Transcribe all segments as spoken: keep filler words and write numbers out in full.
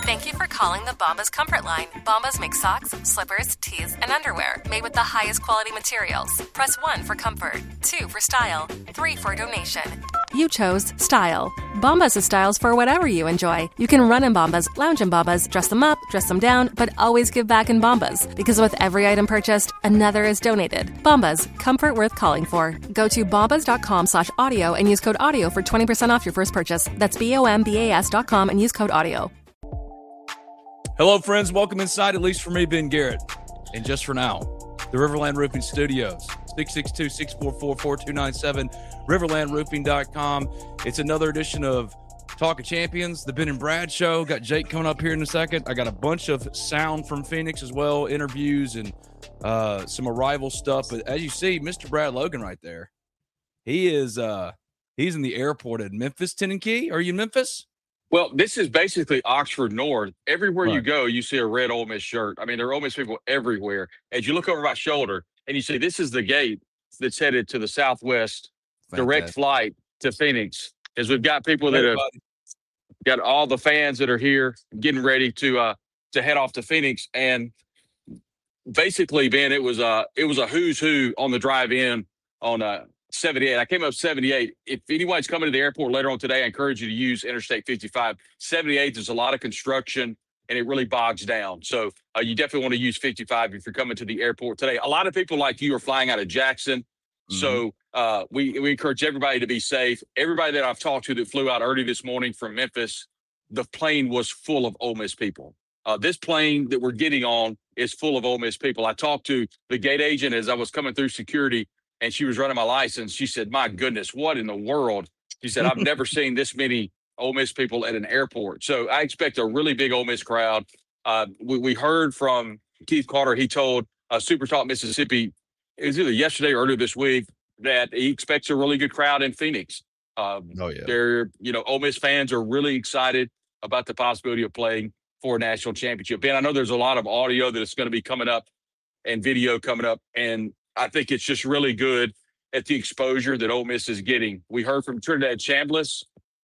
Thank you for calling the Bombas Comfort Line. Bombas make socks, slippers, tees, and underwear made with the highest quality materials. Press one for comfort, two for style, three for donation. You chose style. Bombas is styles for whatever you enjoy. You can run in Bombas, lounge in Bombas, dress them up, dress them down, but always give back in Bombas. Because with every item purchased, another is donated. Bombas, comfort worth calling for. Go to bombas.com slash audio and use code audio for twenty percent off your first purchase. That's B-O-M-B-A-S dot com and use code audio. Hello, friends. Welcome inside, at least for me, Ben Garrett. And just for now, the Riverland Roofing Studios, six six two, six four four, four two nine seven, riverland roofing dot com. It's another edition of Talk of Champions, the Ben and Brad Show. Got Jake coming up here in a second. I got a bunch of sound from Phoenix as well, interviews and uh, some arrival stuff. But as you see, Mister Brad Logan right there, he is uh, he's in the airport at Memphis, Tennessee. Are you in Memphis? Well, this is basically Oxford North. Everywhere Right. you go, you see a red Ole Miss shirt. I mean, there are Ole Miss people everywhere. As you look over my shoulder and you see this is the gate that's headed to the southwest, direct Fantastic. flight to Phoenix. As we've got people that have Everybody. got all the fans that are here getting ready to uh to head off to Phoenix. And basically, Ben, it was a it was a who's who on the drive in on uh seventy-eight. I came up seventy-eight. If anyone's coming to the airport later on today, I encourage you to use Interstate fifty-five. seventy-eight, there's a lot of construction and it really bogs down. So uh, you definitely want to use fifty-five if you're coming to the airport today. A lot of people like you are flying out of Jackson. Mm-hmm. So uh, we, we encourage everybody to be safe. Everybody that I've talked to that flew out early this morning from Memphis, the plane was full of Ole Miss people. Uh, this plane that we're getting on is full of Ole Miss people. I talked to the gate agent as I was coming through security, and she was running my license. She said, my goodness, what in the world? She said, I've never seen this many Ole Miss people at an airport. So I expect a really big Ole Miss crowd. Uh, we, we heard from Keith Carter. He told uh, Super Talk Mississippi, it was either yesterday or earlier this week, that he expects a really good crowd in Phoenix. Um, Oh, yeah. They're, you know, Ole Miss fans are really excited about the possibility of playing for a national championship. Ben, I know there's a lot of audio that is going to be coming up and video coming up, and I think it's just really good at the exposure that Ole Miss is getting. We heard from Trinidad Chambliss,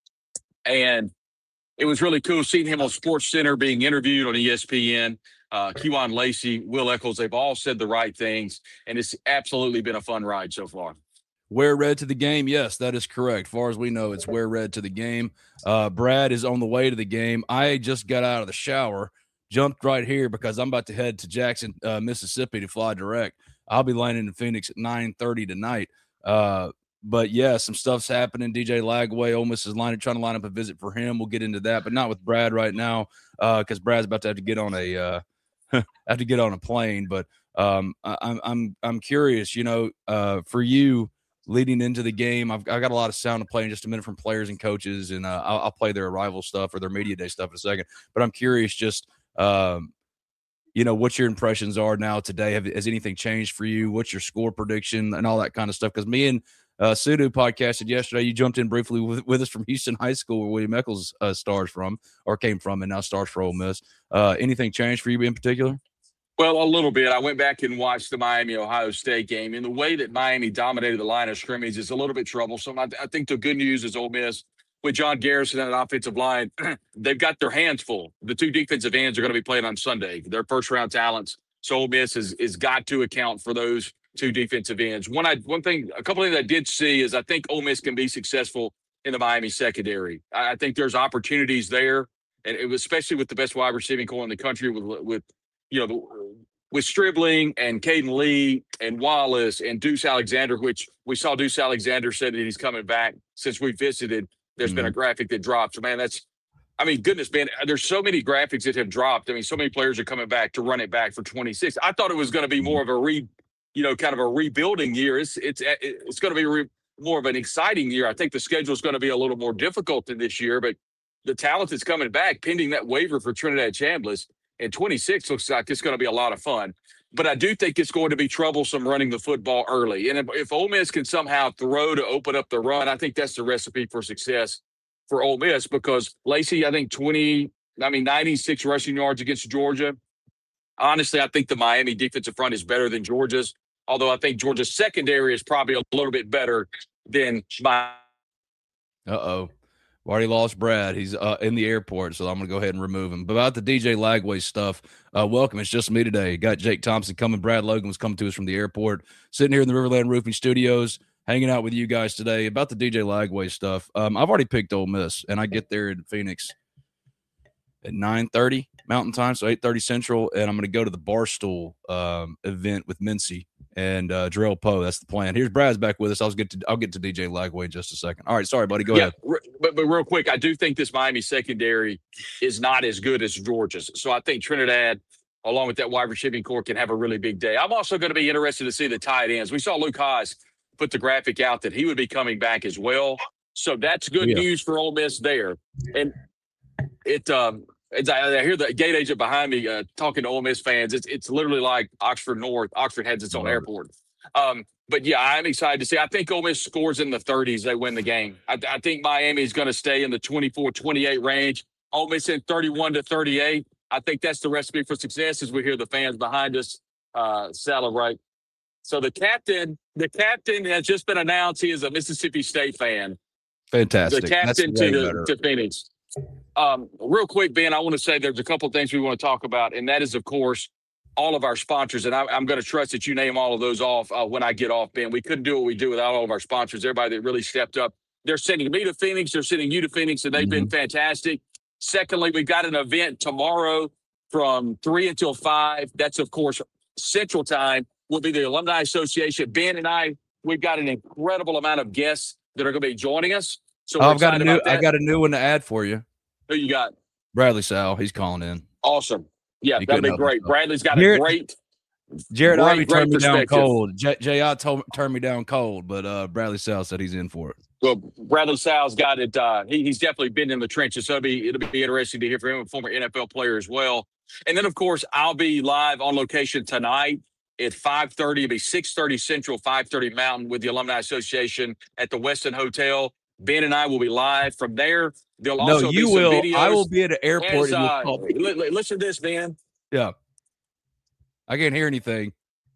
and it was really cool seeing him on Sports Center being interviewed on E S P N. Uh, Kewan Lacey, Will Eccles, they've all said the right things, and it's absolutely been a fun ride so far. Wear red to the game. Yes, that is correct. Far as we know, it's wear red to the game. Uh, Brad is on the way to the game. I just got out of the shower, jumped right here because I'm about to head to Jackson, uh, Mississippi to fly direct. I'll be landing in Phoenix at nine thirty tonight. Uh, but, yeah, some stuff's happening. D J Lagway, Ole Miss is lining, trying to line up a visit for him. We'll get into that, but not with Brad right now because uh, Brad's about to have to get on a uh, have to get on a plane. But um, I, I'm I'm I'm curious, you know, uh, for you leading into the game. I've I got a lot of sound to play in just a minute from players and coaches, and uh, I'll, I'll play their arrival stuff or their media day stuff in a second. But I'm curious, just um, you know, what your impressions are now today. Have, has anything changed for you? What's your score prediction and all that kind of stuff? Because me and uh, Sudu podcasted yesterday. You jumped in briefly with, with us from Houston High School, where William Eccles uh, stars from or came from, and now stars for Ole Miss. Uh, anything changed for you in particular? Well, a little bit. I went back and watched the Miami-Ohio State game. And the way that Miami dominated the line of scrimmage is a little bit troublesome. I, I think the good news is Ole Miss, with John Garrison and an offensive line, they've got their hands full. The two defensive ends are going to be playing on Sunday. They're first-round talents. So Ole Miss has, has got to account for those two defensive ends. One I one thing, a couple of things I did see is I think Ole Miss can be successful in the Miami secondary. I, I think there's opportunities there, and it was especially with the best wide receiving core in the country with, with you know, the, with Stribling and Caden Lee and Wallace and Deuce Alexander, which we saw Deuce Alexander said that he's coming back since we visited. There's mm-hmm. been a graphic that dropped. So, man, that's – I mean, goodness, man, there's so many graphics that have dropped. I mean, so many players are coming back to run it back for twenty-six. I thought it was going to be more of a re – you know, kind of a rebuilding year. It's it's it's going to be re, more of an exciting year. I think the schedule is going to be a little more difficult than this year, but the talent is coming back pending that waiver for Trinidad Chambliss. And twenty-six looks like it's going to be a lot of fun. But I do think it's going to be troublesome running the football early. And if, if Ole Miss can somehow throw to open up the run, I think that's the recipe for success for Ole Miss, because Lacey, I think twenty, I mean, ninety-six rushing yards against Georgia. Honestly, I think the Miami defensive front is better than Georgia's, although I think Georgia's secondary is probably a little bit better than my. Uh-oh. We've already lost Brad. He's uh, in the airport, so I'm going to go ahead and remove him. But about the D J Lagway stuff, uh, welcome. It's just me today. Got Jake Thompson coming. Brad Logan was coming to us from the airport. Sitting here in the Riverland Roofing Studios, hanging out with you guys today. About the D J Lagway stuff, um, I've already picked Ole Miss, and I get there in Phoenix at nine thirty Mountain Time, so eight thirty Central, and I'm going to go to the Barstool um, event with Mincy and uh, Drell Poe. That's the plan. Here's Brad's back with us. I'll get to I'll get to D J Lagway in just a second. All right, sorry, buddy. Go yeah, ahead. But but real quick, I do think this Miami secondary is not as good as Georgia's. So I think Trinidad, along with that wide receiving core, can have a really big day. I'm also going to be interested to see the tight ends. We saw Luke Haas put the graphic out that he would be coming back as well. So that's good yeah. news for Ole Miss there. And it um. It's, I hear the gate agent behind me uh, talking to Ole Miss fans. It's it's literally like Oxford North. Oxford has its own Right. airport. Um, but, yeah, I'm excited to see. I think Ole Miss scores in the thirties. They win the game. I, I think Miami is going to stay in the twenty-four twenty-eight range. Ole Miss in thirty-one to thirty-eight. I think that's the recipe for success as we hear the fans behind us uh, celebrate. So the captain, the captain has just been announced. He is a Mississippi State fan. Fantastic. The captain to, the, to Phoenix. Um, real quick, Ben, I want to say there's a couple of things we want to talk about, and that is, of course, all of our sponsors. And I, I'm going to trust that you name all of those off uh, when I get off, Ben. We couldn't do what we do without all of our sponsors, everybody that really stepped up. They're sending me to Phoenix. They're sending you to Phoenix, and they've mm-hmm. been fantastic. Secondly, we've got an event tomorrow from three until five. That's, of course, Central Time. Will be the Alumni Association. Ben and I, we've got an incredible amount of guests that are going to be joining us. So oh, I've got a new. I got a new one to add for you. Who you got? Bradley Sal. He's calling in. Awesome. Yeah, you that'd be great. Himself. Bradley's got Jared, a great. Jared great, Ivey turned me down cold. J- J I told turned me down cold, but uh, Bradley Sal said he's in for it. Well, Bradley Sal's got it. Uh, he, he's definitely been in the trenches, so it'll be it'll be interesting to hear from him, a former N F L player as well. And then, of course, I'll be live on location tonight at five thirty. It'll be six thirty Central, five thirty Mountain with the Alumni Association at the Westin Hotel. Ben and I will be live from there. There'll no, also you be some will. videos. I will be at an airport. As, uh, li- li- listen to this, Ben. Yeah. I can't hear anything.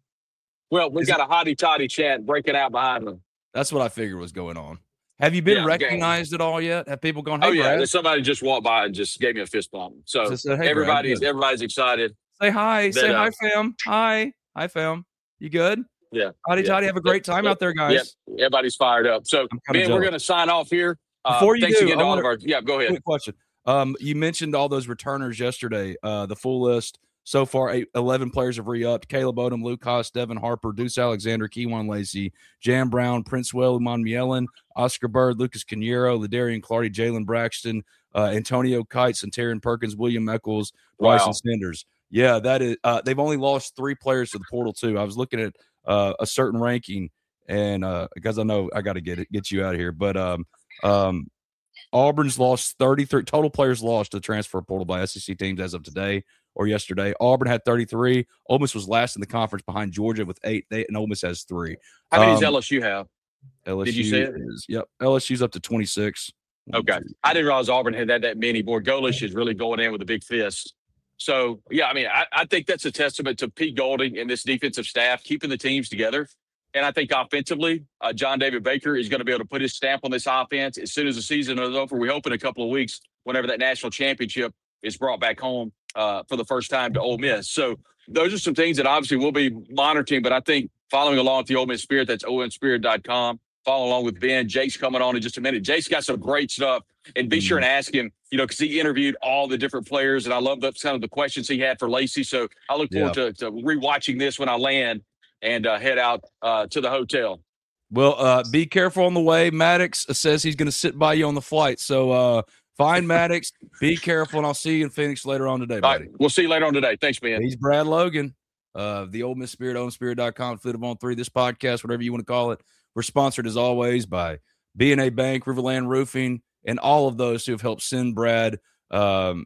Well, we've Is got it- a hotty-totty chat breaking out behind them. That's what I figured was going on. Have you been Yeah, recognized at all yet? Have people gone, hey, Oh, yeah. Brad? There's somebody just walked by and just gave me a fist bump. So Just said, hey, Brad, everybody's good. everybody's excited. Say hi. that, Say uh, hi, fam. Hi. Hi, fam. You good? Yeah. Howdy, yeah. toddy. Have a great time Yep. out there, guys. Yep. Everybody's fired up. So, I'm kinda Ben, we're jealous. going to sign off here. Uh, Before you thanks do, again I to all wanna- of our – yeah, go ahead. Quick question. Um, you mentioned all those returners yesterday. Uh, the full list so far: eight, eleven players have re-upped. Caleb Odom, Luke Haas, Devin Harper, Deuce Alexander, Keywan Lacey, Jam Brown, Prince Well, Uman Mielen, Oscar Bird, Lucas Canero, Ladarian Clardy, Jalen Braxton, uh, Antonio Kites, and Taryn Perkins, William Eccles, Bryson Wow. Sanders. Yeah, that is. Uh, they've only lost three players to the portal too. I was looking at uh, a certain ranking, and uh, because I know I got to get it, get you out of here, but um, um. Auburn's lost thirty-three total players lost to the transfer portal by S E C teams as of today or yesterday. Auburn had thirty-three. Ole Miss was last in the conference behind Georgia with eight. They, and Ole Miss has three. How many Um, does L S U have? L S U Did you say it? is, yep. L S U's up to twenty-six. Okay. I didn't realize Auburn had that, that many. Boy, Golish is really going in with a big fist. So, yeah, I mean, I, I think that's a testament to Pete Golding and this defensive staff keeping the teams together. And I think offensively, uh, John David Baker is going to be able to put his stamp on this offense as soon as the season is over. We hope in a couple of weeks, whenever that national championship is brought back home uh, for the first time to Ole Miss. So those are some things that obviously we'll be monitoring. But I think following along with the Ole Miss Spirit, that's O M spirit dot com. Follow along with Ben. Jake's coming on in just a minute. Jake's got some great stuff. And be sure and ask him, you know, because he interviewed all the different players. And I love the kind of the questions he had for Lacey. So I look forward Yeah. to, to rewatching this when I land and uh, head out uh, to the hotel. Well, uh, be careful on the way. Maddox says he's going to sit by you on the flight. So uh, find Maddox. Be careful, and I'll see you in Phoenix later on today, All buddy. right. We'll see you later on today. Thanks, man. He's Brad Logan, uh, the Ole Miss Spirit, O M spirit dot com, Fleet of On three. This podcast, whatever you want to call it, we're sponsored as always by B and A Bank, Riverland Roofing, and all of those who have helped send Brad um,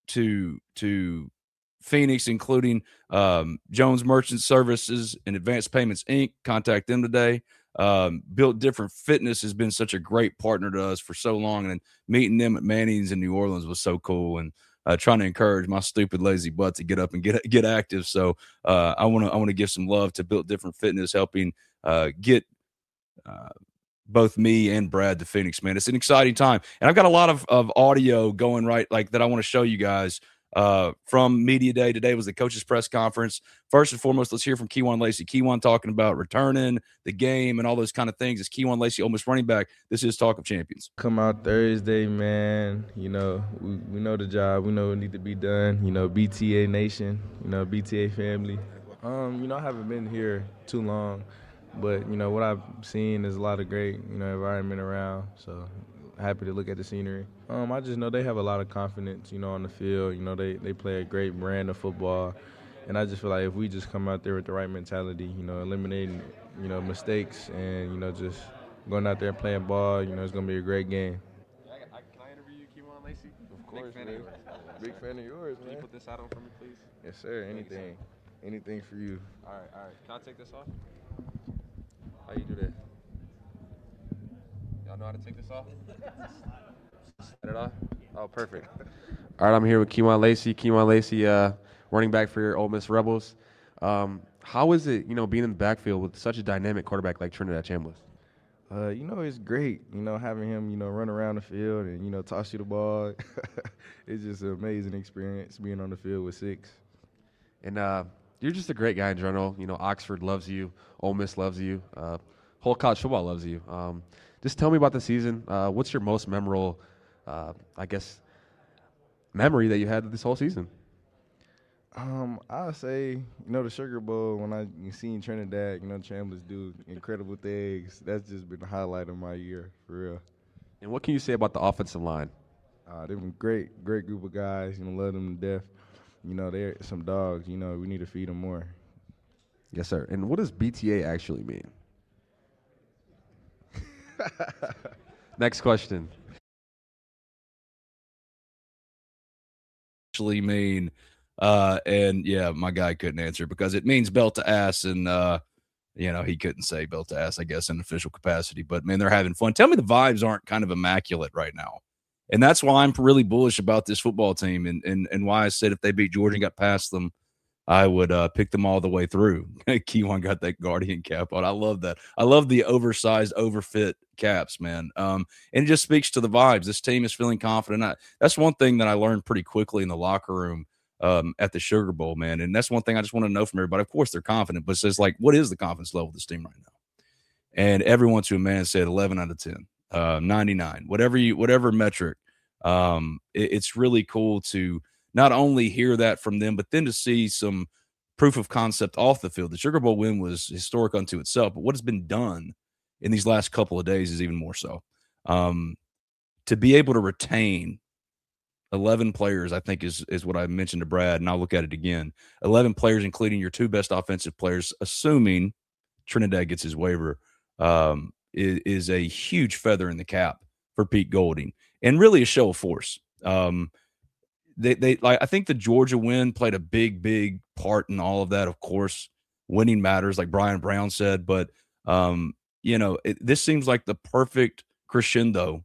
to to Phoenix, including um, Jones Merchant Services and Advanced Payments, Incorporated. Contact them today. Um, Built Different Fitness has been such a great partner to us for so long, and meeting them at Manning's in New Orleans was so cool. And uh, trying to encourage my stupid lazy butt to get up and get get active. So uh, I want to I want to give some love to Built Different Fitness, helping uh, get uh, both me and Brad to Phoenix, man. It's an exciting time. And I've got a lot of, of audio going right, like that I want to show you guys uh, from Media Day. Today was the coaches press conference. First and foremost, let's hear from Keyjuan Lacy. Keyjuan talking about returning, the game, and all those kind of things. It's Keyjuan Lacy, Ole Miss running back. This is Talk of Champions. Come out Thursday, man. You know, we, we know the job. We know what need to be done. You know, B T A Nation, you know, B T A family. Um, you know, I haven't been here too long. But, you know, what I've seen is a lot of great, you know, environment around. So happy to look at the scenery. Um, I just know they have a lot of confidence, you know, on the field. You know, they, they play a great brand of football. And I just feel like if we just come out there with the right mentality, you know, eliminating, you know, mistakes and, you know, just going out there and playing ball, you know, it's going to be a great game. Can I, can I interview you, Keyjuan Lacy? Of course, Big fan man. of yours. Big fan of yours, Can man. you put this out on for me, please? Yes, sir. Anything. Anything for you. All right, all right. Can I take this off? How you do that? Y'all know how to take this off? Set it off? Oh, perfect. All right, I'm here with Keyjuan Lacy. Keyjuan Lacy, uh, running back for your Ole Miss Rebels. Um, how is it, you know, being in the backfield with such a dynamic quarterback like Trinidad Chambliss? Uh, you know, it's great, you know, having him, you know, run around the field and, you know, toss you the ball. It's just an amazing experience being on the field with six. And uh, you're just a great guy in general. You know, Oxford loves you. Ole Miss loves you. Uh, whole college football loves you. Um, just tell me about the season. Uh, what's your most memorable, uh, I guess, memory that you had this whole season? Um, I'll say, you know, the Sugar Bowl, when I seen Trinidad, you know, Chambliss do incredible things, that's just been the highlight of my year, for real. And what can you say about the offensive line? Uh, they've been great, great group of guys, you know, love them to death. You know, they're some dogs, you know, we need to feed them more. Yes, sir. And what does B T A actually mean? Next question. Actually mean, uh, and yeah, my guy couldn't answer because it means belt to ass, and uh, you know, he couldn't say belt to ass, I guess, in official capacity. But man, they're having fun. Tell me the vibes aren't kind of immaculate right now. And that's why I'm really bullish about this football team, and and and why I said if they beat Georgia and got past them, I would uh, pick them all the way through. Keyjuan got that Guardian cap on. I love that. I love the oversized, overfit caps, man. Um, and it just speaks to the vibes. This team is feeling confident. I, that's one thing that I learned pretty quickly in the locker room um, at the Sugar Bowl, man. And that's one thing I just want to know from everybody. Of course, they're confident, but it's just like, what is the confidence level of this team right now? And everyone to a man said eleven out of ten, uh, ninety-nine, whatever you, whatever metric. Um, it, it's really cool to not only hear that from them, but then to see some proof of concept off the field. The Sugar Bowl win was historic unto itself, but what has been done in these last couple of days is even more so. Um, to be able to retain eleven players, I think is is what I mentioned to Brad, and I'll look at it again. eleven players, including your two best offensive players, assuming Trinidad gets his waiver, um, is, is a huge feather in the cap for Pete Golding, and really a show of force. Um, They, they like. I think the Georgia win played a big, big part in all of that. Of course, winning matters, like Brian Brown said. But um, you know, it, this seems like the perfect crescendo,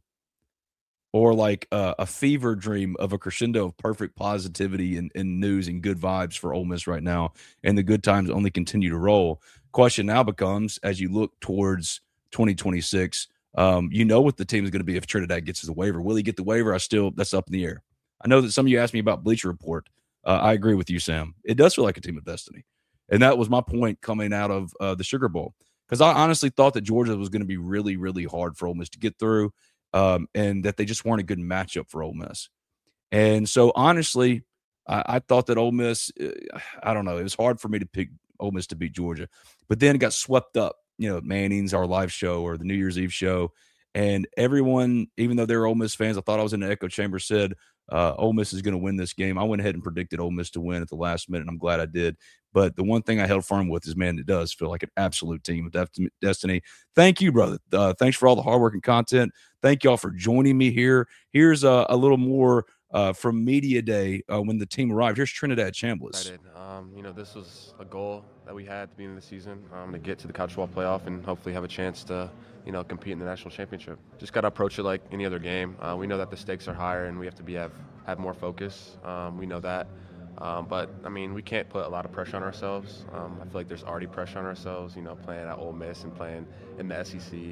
or like a, a fever dream of a crescendo of perfect positivity and, and news and good vibes for Ole Miss right now. And the good times only continue to roll. Question now becomes, as you look towards twenty twenty-six, um, you know what the team is going to be if Trinidad gets the waiver. Will he get the waiver? I still that's up in the air. I know that some of you asked me about Bleacher Report. Uh, I agree with you, Sam. It does feel like a team of destiny. And that was my point coming out of uh, the Sugar Bowl. Because I honestly thought that Georgia was going to be really, really hard for Ole Miss to get through, um, and that they just weren't a good matchup for Ole Miss. And so, honestly, I, I thought that Ole Miss, uh, I don't know, it was hard for me to pick Ole Miss to beat Georgia. But then it got swept up, you know, Manning's, our live show, or the New Year's Eve show. And everyone, even though they were Ole Miss fans, I thought I was in the echo chamber, said, Uh, Ole Miss is going to win this game. I went ahead and predicted Ole Miss to win at the last minute, and I'm glad I did. But the one thing I held firm with is, man, it does feel like an absolute team of destiny. Thank you, brother. Uh, thanks for all the hard work and content. Thank y'all for joining me here. Here's a, a little more uh, from Media Day uh, when the team arrived. Here's Trinidad Chambliss. Um, you know, this was a goal that we had at the beginning of the season, um, to get to the college football playoff and hopefully have a chance to, you know, compete in the national championship. Just got to approach it like any other game. Uh, we know that the stakes are higher and we have to be have, have more focus. Um, we know that. Um, but, I mean, we can't put a lot of pressure on ourselves. Um, I feel like there's already pressure on ourselves, you know, playing at Ole Miss and playing in the S E C.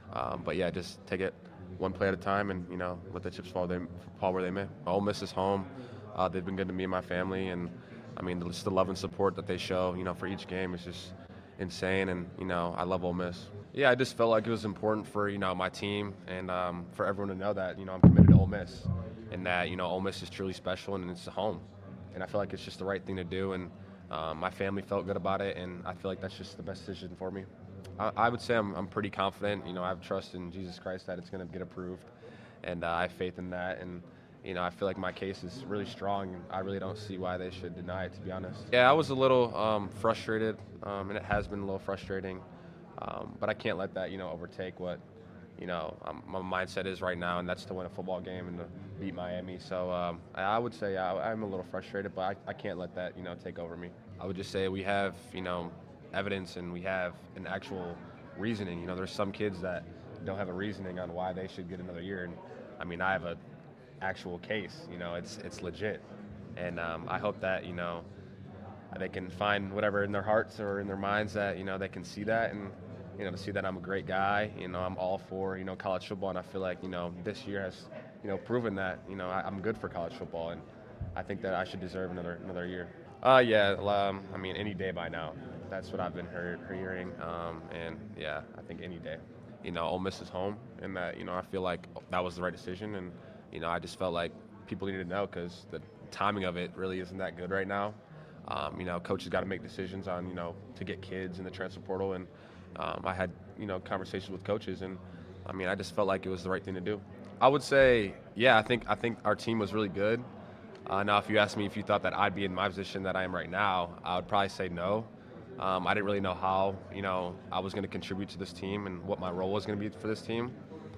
Um, but yeah, just take it one play at a time, and you know, let the chips fall, they, fall where they may. Ole Miss is home. Uh, they've been good to me and my family, and I mean, just the love and support that they show, you know, for each game is just insane. And you know, I love Ole Miss. Yeah, I just felt like it was important for you know my team and um, for everyone to know that you know I'm committed to Ole Miss, and that you know Ole Miss is truly special and it's a home, and I feel like it's just the right thing to do. And um, my family felt good about it, and I feel like that's just the best decision for me. I, I would say I'm, I'm pretty confident. You know, I have trust in Jesus Christ that it's going to get approved, and uh, I have faith in that. And you know, I feel like my case is really strong, and I really don't see why they should deny it, to be honest. Yeah, I was a little um, frustrated, um, and it has been a little frustrating, um, but I can't let that, you know, overtake what, you know, um, my mindset is right now, and that's to win a football game and to beat Miami. So um, I, I would say I, I'm a little frustrated, but I, I can't let that, you know, take over me. I would just say we have, you know, evidence and we have an actual reasoning. You know, there's some kids that don't have a reasoning on why they should get another year, and I mean, I have a actual case. You know, it's it's legit, and um, I hope that you know they can find whatever in their hearts or in their minds that you know they can see that, and you know to see that I'm a great guy. You know, I'm all for you know college football, and I feel like you know this year has you know proven that you know I, I'm good for college football, and I think that I should deserve another another year. Uh, yeah, um, I mean any day by now. That's what I've been heard, hearing, um, and yeah, I think any day. You know, Ole Miss is home, and that you know I feel like that was the right decision, and you know I just felt like people needed to know because the timing of it really isn't that good right now. Um, you know, coaches got to make decisions on you know to get kids in the transfer portal, and um, I had you know conversations with coaches, and I mean I just felt like it was the right thing to do. I would say, yeah, I think I think our team was really good. Uh, now, if you asked me if you thought that I'd be in my position that I am right now, I would probably say no. Um, I didn't really know how, you know, I was going to contribute to this team and what my role was going to be for this team.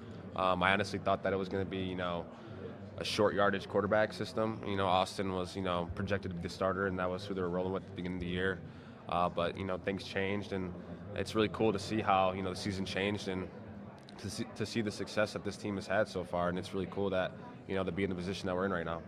Um, I honestly thought that it was going to be, you know, a short yardage quarterback system. You know, Austin was, you know, projected to be the starter, and that was who they were rolling with at the beginning of the year. Uh, but, you know, things changed, and it's really cool to see how, you know, the season changed and to see, to see the success that this team has had so far. And it's really cool that, you know, to be in the position that we're in right now.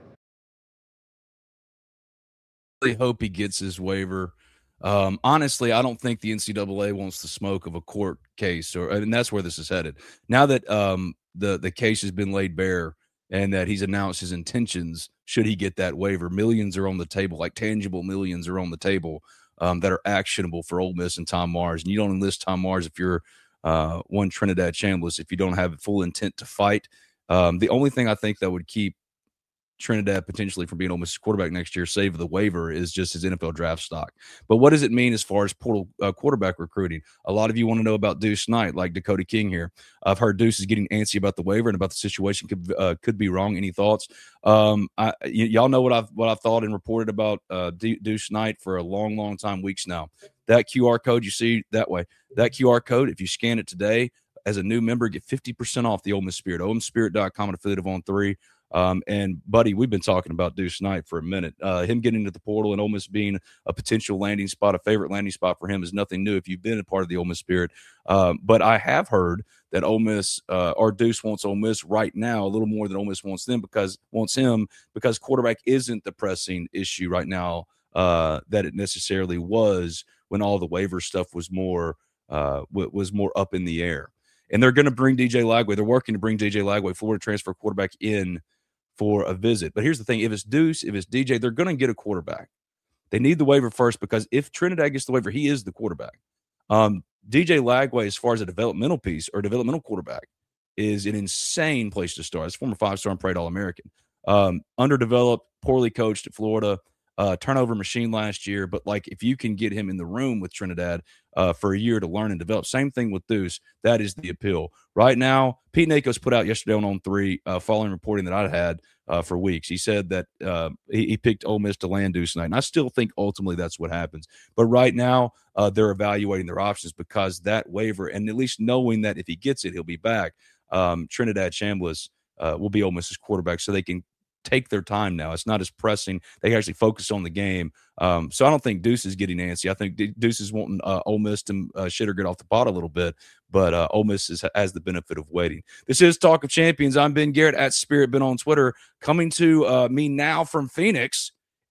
I really hope he gets his waiver. Um, honestly, I don't think the N C double A wants the smoke of a court case, or and that's where this is headed. Now that um, the the case has been laid bare and that he's announced his intentions, should he get that waiver, millions are on the table, like tangible millions are on the table um, that are actionable for Ole Miss and Tom Mars. And you don't enlist Tom Mars if you're uh, one Trinidad Chambliss, if you don't have full intent to fight. Um, the only thing I think that would keep Trinidad potentially from being Ole Miss's quarterback next year, save the waiver, is just his N F L draft stock. But what does it mean as far as portal uh, quarterback recruiting? A lot of you want to know about Deuce Knight, like Dakota King here. I've heard Deuce is getting antsy about the waiver and about the situation could uh, could be wrong. Any thoughts? Um, I, y- y'all know what I've what I've thought and reported about uh, De- Deuce Knight for a long, long time, weeks now. That Q R code you see that way, that Q R code, if you scan it today as a new member, get fifty percent off the Ole Miss Spirit. Ole Miss Spirit dot com, an affiliate of On three. Um, and, buddy, we've been talking about Deuce Knight for a minute. Uh, him getting into the portal and Ole Miss being a potential landing spot, a favorite landing spot for him is nothing new if you've been a part of the Ole Miss Spirit. Um, but I have heard that Ole Miss uh, or Deuce wants Ole Miss right now a little more than Ole Miss wants them because wants him because quarterback isn't the pressing issue right now uh, that it necessarily was when all the waiver stuff was more uh, w- was more up in the air. And they're going to bring D J Lagway. They're working to bring D J Lagway, Florida transfer quarterback, in for a visit. But here's the thing. If it's Deuce, if it's D J, they're going to get a quarterback. They need the waiver first because if Trinidad gets the waiver, he is the quarterback. Um, D J Lagway, as far as a developmental piece or developmental quarterback, is an insane place to start. He's a former five-star and Parade All-American. Um, underdeveloped, poorly coached at Florida, uh, turnover machine last year. But, like, if you can get him in the room with Trinidad uh, for a year to learn and develop, same thing with Deuce, that is the appeal. Right now, Pete Nakos put out yesterday on On three, uh, following reporting that I'd had uh, for weeks. He said that uh, he, he picked Ole Miss to land Deuce Knight. And I still think ultimately that's what happens. But right now, uh, they're evaluating their options because that waiver, and at least knowing that if he gets it, he'll be back, um, Trinidad Chambliss uh, will be Ole Miss's quarterback so they can take their time now. It's not as pressing. They can actually focus on the game. Um, so I don't think Deuce is getting antsy. I think Deuce is wanting uh, Ole Miss to uh, shit or get off the pot a little bit, but uh, Ole Miss is, has the benefit of waiting. This is Talk of Champions. I'm Ben Garrett at Spirit Ben on Twitter. Coming to uh, me now from Phoenix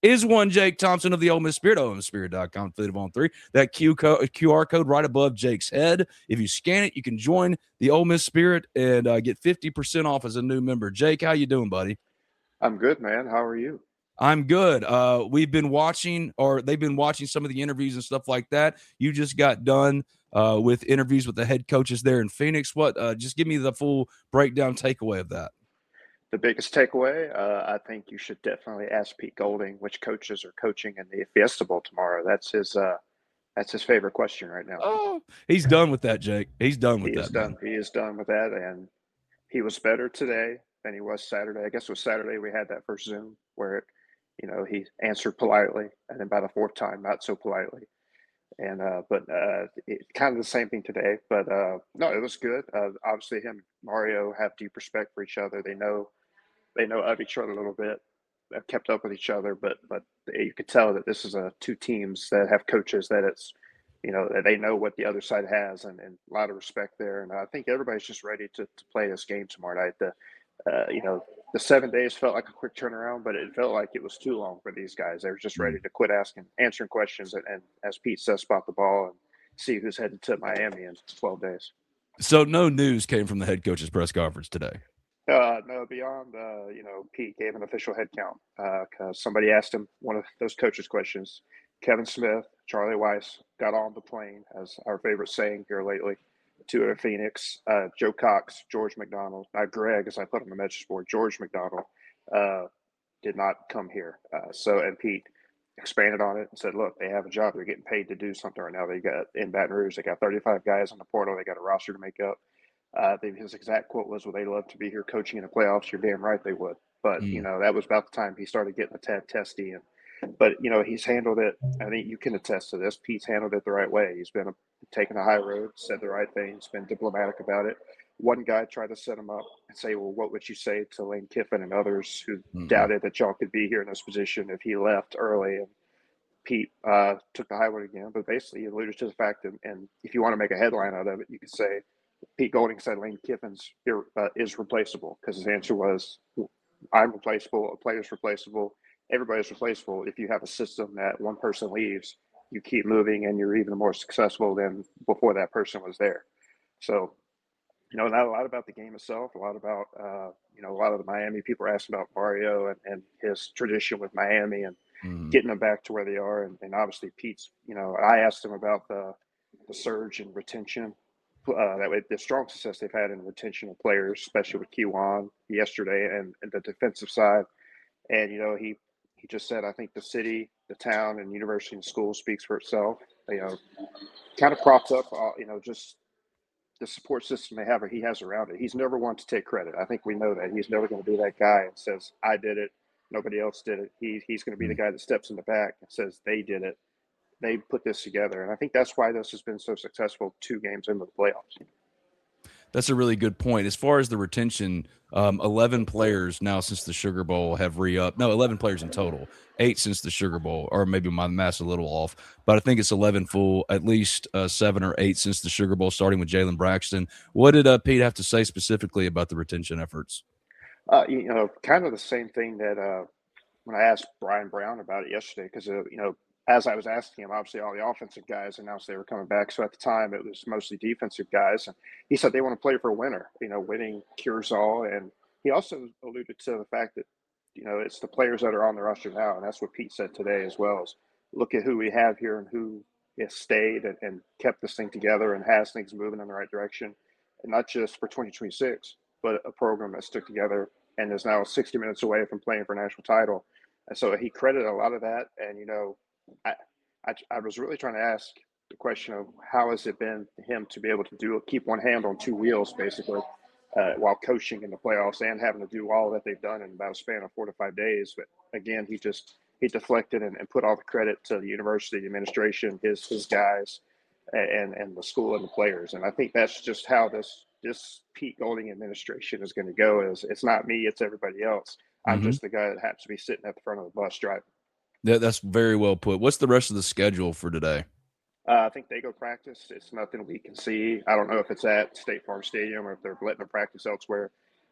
is one Jake Thompson of the Ole Miss Spirit, ole miss spirit dot com, affiliate of On Three. That Q, co- Q R code right above Jake's head. If you scan it, you can join the Ole Miss Spirit and uh, get fifty percent off as a new member. Jake, how you doing, buddy? I'm good, man. How are you? I'm good. Uh, we've been watching, or they've been watching some of the interviews and stuff like that. You just got done uh, with interviews with the head coaches there in Phoenix. What? Uh, just give me the full breakdown takeaway of that. The biggest takeaway, uh, I think you should definitely ask Pete Golding which coaches are coaching in the Fiesta Bowl tomorrow. That's his. Uh, that's his favorite question right now. Oh, he's done with that, Jake. He's done with he that. Is done. He is done with that, and he was better today than he was Saturday. I guess it was Saturday we had that first Zoom where it. You know, he answered politely, and then by the fourth time, not so politely. And uh, but uh, it, kind of the same thing today. But uh, no, it was good. Uh, obviously, him and Mario have deep respect for each other. They know they know of each other a little bit. They've kept up with each other, but but you could tell that this is a two teams that have coaches that it's you know that they know what the other side has, and, and a lot of respect there. And I think everybody's just ready to, to play this game tomorrow night. The uh, you know. The seven days felt like a quick turnaround, but it felt like it was too long for these guys. They were just ready to quit asking, answering questions, and, and as Pete says, spot the ball and see who's headed to Miami in twelve days. So no news came from the head coach's press conference today. Uh, no, beyond uh, you know, Pete gave an official head count because uh, somebody asked him one of those coaches' questions. Kevin Smith, Charlie Weiss got on the plane, as our favorite saying here lately, to Phoenix. uh, Joe Cox, George McDonald, not Greg, as I put on the message board, George McDonald uh, did not come here. Uh, so, and Pete expanded on it and said, look, they have a job. They're getting paid to do something right now. They got in Baton Rouge, they got thirty-five guys on the portal. They got a roster to make up. Uh, they, his exact quote was, well, they love to be here coaching in the playoffs. You're damn right they would. But, mm. you know, that was about the time he started getting a tad testy. And, but, you know, he's handled it. I think you can attest to this. Pete's handled it the right way. He's been a, taken a high road, said the right thing. He's been diplomatic about it. One guy tried to set him up and say, well, what would you say to Lane Kiffin and others who mm-hmm. doubted that y'all could be here in this position if he left early? And Pete uh, took the high road again. But basically, he alluded to the fact that, and if you want to make a headline out of it, you could say Pete Golding said Lane Kiffin's ir- uh, is replaceable, because his answer was, I'm replaceable, a player's replaceable, everybody's replaceable. If you have a system that one person leaves, you keep moving and you're even more successful than before that person was there. So, you know, not a lot about the game itself, a lot about, uh, you know, a lot of the Miami people are asking about Mario and, and his tradition with Miami and mm-hmm. getting them back to where they are. And, and obviously Pete's, you know, I asked him about the, the surge in retention, uh, that way, the strong success they've had in retention of players, especially with Kiwan yesterday and, and the defensive side. And, you know, he, he just said, I think the city, the town, and university and school speaks for itself. You know, kind of props up, uh, you know, just the support system they have or he has around it. He's never one to take credit. I think we know that. He's never going to be that guy and says, I did it, nobody else did it. He, he's going to be the guy that steps in the back and says, they did it. They put this together. And I think that's why this has been so successful two games into the playoffs. That's a really good point. As far as the retention, um, eleven players now since the Sugar Bowl have re-upped. No, eleven players in total. Eight since the Sugar Bowl, or maybe my math's a little off. But I think it's eleven full, at least uh, seven or eight since the Sugar Bowl, starting with Jalen Braxton. What did uh, Pete have to say specifically about the retention efforts? Uh, you know, kind of the same thing that uh, when I asked Brian Brown about it yesterday, because, uh, you know, as I was asking him, obviously all the offensive guys announced they were coming back. So at the time, it was mostly defensive guys. And he said they want to play for a winner. You know, winning cures all. And he also alluded to the fact that, you know, it's the players that are on the roster now. And that's what Pete said today as well, is look at who we have here and who has stayed and, and kept this thing together and has things moving in the right direction. And not just for twenty twenty-six, but a program that stuck together and is now sixty minutes away from playing for a national title. And so he credited a lot of that. And, you know, I, I, I was really trying to ask the question of how has it been to him to be able to do keep one hand on two wheels, basically, uh, while coaching in the playoffs and having to do all that they've done in about a span of four to five days. But again, he just he deflected and, and put all the credit to the university administration, his his guys, and and the school and the players. And I think that's just how this this Pete Golding administration is going to go. Is it's not me, it's everybody else. I'm mm-hmm. just the guy that happens to be sitting at the front of the bus driving. Yeah, that's very well put. What's the rest of the schedule for today? Uh, I think they go practice. It's nothing we can see. I don't know if it's at State Farm Stadium or if they're letting them practice elsewhere.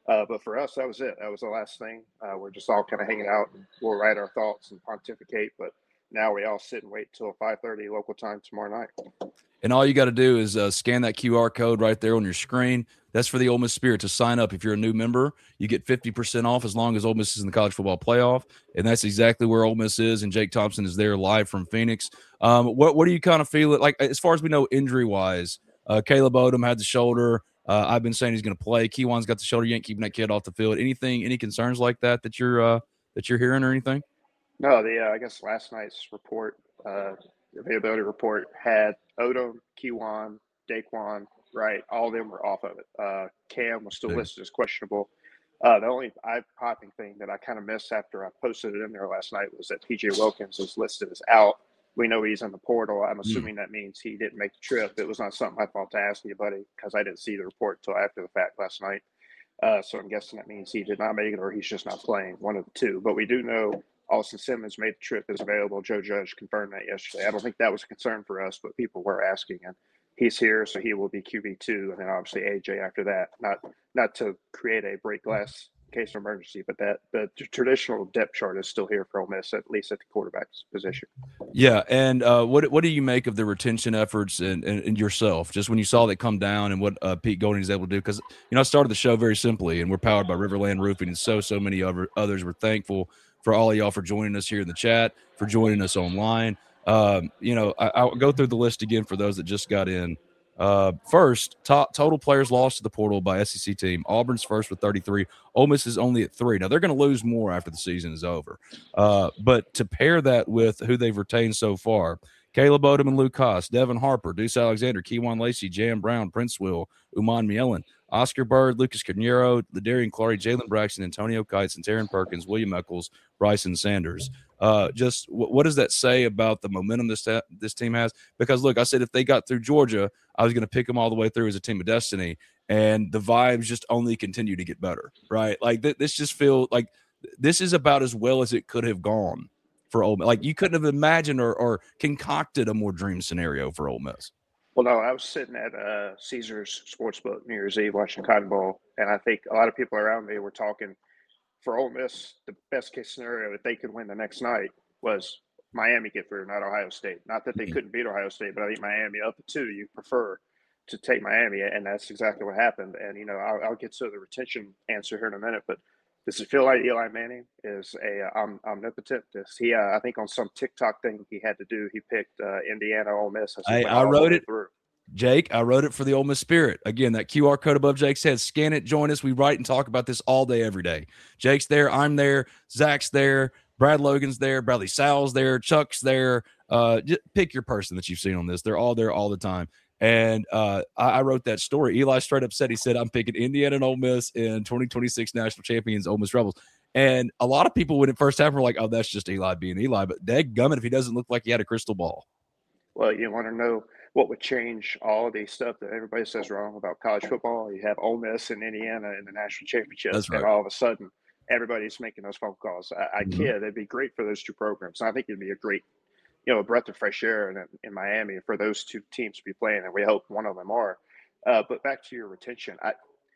Uh, but for us, that was it. That was the last thing. Uh, we're just all kind of hanging out, and we'll write our thoughts and pontificate. But now we all sit and wait until five thirty local time tomorrow night. And all you got to do is uh, scan that Q R code right there on your screen. That's for the Ole Miss Spirit to sign up. If you're a new member, you get fifty percent off as long as Ole Miss is in the college football playoff. And that's exactly where Ole Miss is. And Jake Thompson is there live from Phoenix. Um, what, what do you kind of feel it like as far as we know injury-wise? Uh, Caleb Odom had the shoulder. Uh, I've been saying he's going to play. Keywan's got the shoulder. You ain't keeping that kid off the field. Anything, any concerns like that that you're uh, that you're hearing or anything? No, the uh, I guess last night's report, uh, availability report had Odom, Keywan, Daquan, right? All of them were off of it. Uh, Cam was still listed as questionable. Uh, the only eye-popping thing that I kind of missed after I posted it in there last night was that T J Wilkins is listed as out. We know he's in the portal. I'm assuming mm. that means he didn't make the trip. It was not something I thought to ask anybody because I didn't see the report until after the fact last night. Uh, so I'm guessing that means he did not make it or he's just not playing, one of the two. But we do know Austin Simmons made the trip, is available. Joe Judge confirmed that yesterday. I don't think that was a concern for us, but people were asking, and he's here, so he will be Q B two, and then obviously A J after that. Not not to create a break glass case of emergency, but that the traditional depth chart is still here for Ole Miss, at least at the quarterback's position. Yeah, and uh, what what do you make of the retention efforts and, and, and yourself, just when you saw that come down and what uh, Pete Golding is able to do? Because, you know, I started the show very simply, and we're powered by Riverland Roofing, and so, so many other others. We're thankful for all of y'all for joining us here in the chat, for joining us online. Um, you know, I, I'll go through the list again for those that just got in. Uh, first, top, total players lost to the portal by S E C team. Auburn's first with thirty-three. Ole Miss is only at three. Now, they're going to lose more after the season is over. Uh, but to pair that with who they've retained so far, Caleb Odom and Luke Haas, Devin Harper, Deuce Alexander, Keywan Lacey, Jan Brown, Prince Will, Uman Mielen, Oscar Bird, Lucas Carnero, Ladarian Clary, Jalen Braxton, Antonio Kites, and Taryn Perkins, William Eccles, Bryson Sanders. Uh, just w- what does that say about the momentum this ta- this team has? Because, look, I said if they got through Georgia, I was going to pick them all the way through as a team of destiny, and the vibes just only continue to get better, right? Like, th- this just feels like this is about as well as it could have gone for Ole Miss. Like, you couldn't have imagined or, or concocted a more dream scenario for Ole Miss. Well, no, I was sitting at uh, Caesars Sportsbook New Year's Eve watching Cotton Bowl, and I think a lot of people around me were talking for Ole Miss, the best case scenario that they could win the next night was Miami get through, not Ohio State. Not that they mm-hmm. couldn't beat Ohio State, but I think Miami up at two, you prefer to take Miami, and that's exactly what happened. And, you know, I'll, I'll get to the retention answer here in a minute, but does it feel like Eli Manning is a uh, um, omnipotent? Does he, uh, I think on some TikTok thing he had to do, he picked uh, Indiana, Ole Miss. I, I wrote it. Through. Jake, I wrote it for the Ole Miss Spirit. Again, that Q R code above Jake's head. Scan it, join us. We write and talk about this all day, every day. Jake's there. I'm there. Zach's there. Brad Logan's there. Bradley Sal's there. Chuck's there. Uh, just pick your person that you've seen on this. They're all there all the time. And uh, I, I wrote that story. Eli straight up said, he said, I'm picking Indiana and Ole Miss in twenty twenty-six national champions, Ole Miss Rebels. And a lot of people, when it first happened, were like, oh, that's just Eli being Eli. But dadgummit if he doesn't look like he had a crystal ball. Well, you want to know what would change all of the stuff that everybody says wrong about college football? You have Ole Miss and Indiana in the national championship, right. And all of a sudden, everybody's making those phone calls. I, I mm-hmm. kid, it'd be great for those two programs. I think it'd be a great, you know, a breath of fresh air in, in Miami for those two teams to be playing, and we hope one of them are. Uh, but back to your retention, I,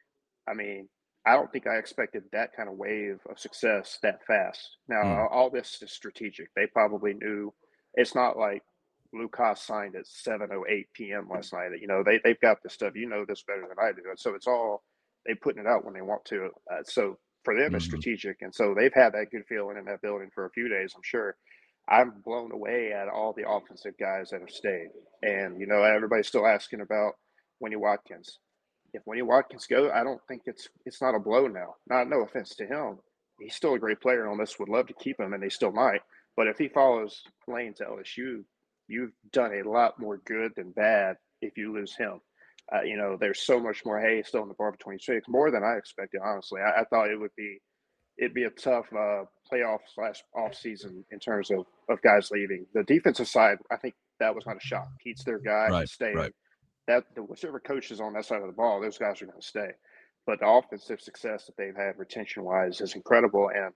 I mean, I don't think I expected that kind of wave of success that fast. Now, mm. all this is strategic. They probably knew. It's not like Luke Haas signed at seven oh eight p.m. last night. You know, they, they've got this stuff. You know this better than I do. And so it's all – they putting it out when they want to. Uh, so for them, mm-hmm. it's strategic. And so they've had that good feeling in that building for a few days, I'm sure. I'm blown away at all the offensive guys that have stayed. And, you know, everybody's still asking about Winnie Watkins. If Winnie Watkins goes, I don't think it's it's not a blow now. Not no offense to him. He's still a great player. Ole Miss would love to keep him, and they still might. But if he follows Lane to L S U, you've done a lot more good than bad if you lose him. Uh, you know, there's so much more hay still in the bar for twenty-six, more than I expected, honestly. I, I thought it would be it'd be a tough uh, playoff slash off season in terms of, of guys leaving. The defensive side, I think that was not a shock. Pete's their guy right, to stay. Right. That the whichever coach is on that side of the ball, those guys are going to stay. But the offensive success that they've had retention wise is incredible. And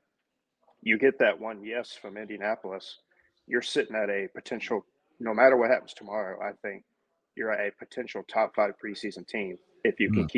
you get that one yes from Indianapolis, you're sitting at a potential, no matter what happens tomorrow, I think you're a potential top five preseason team if you can mm. keep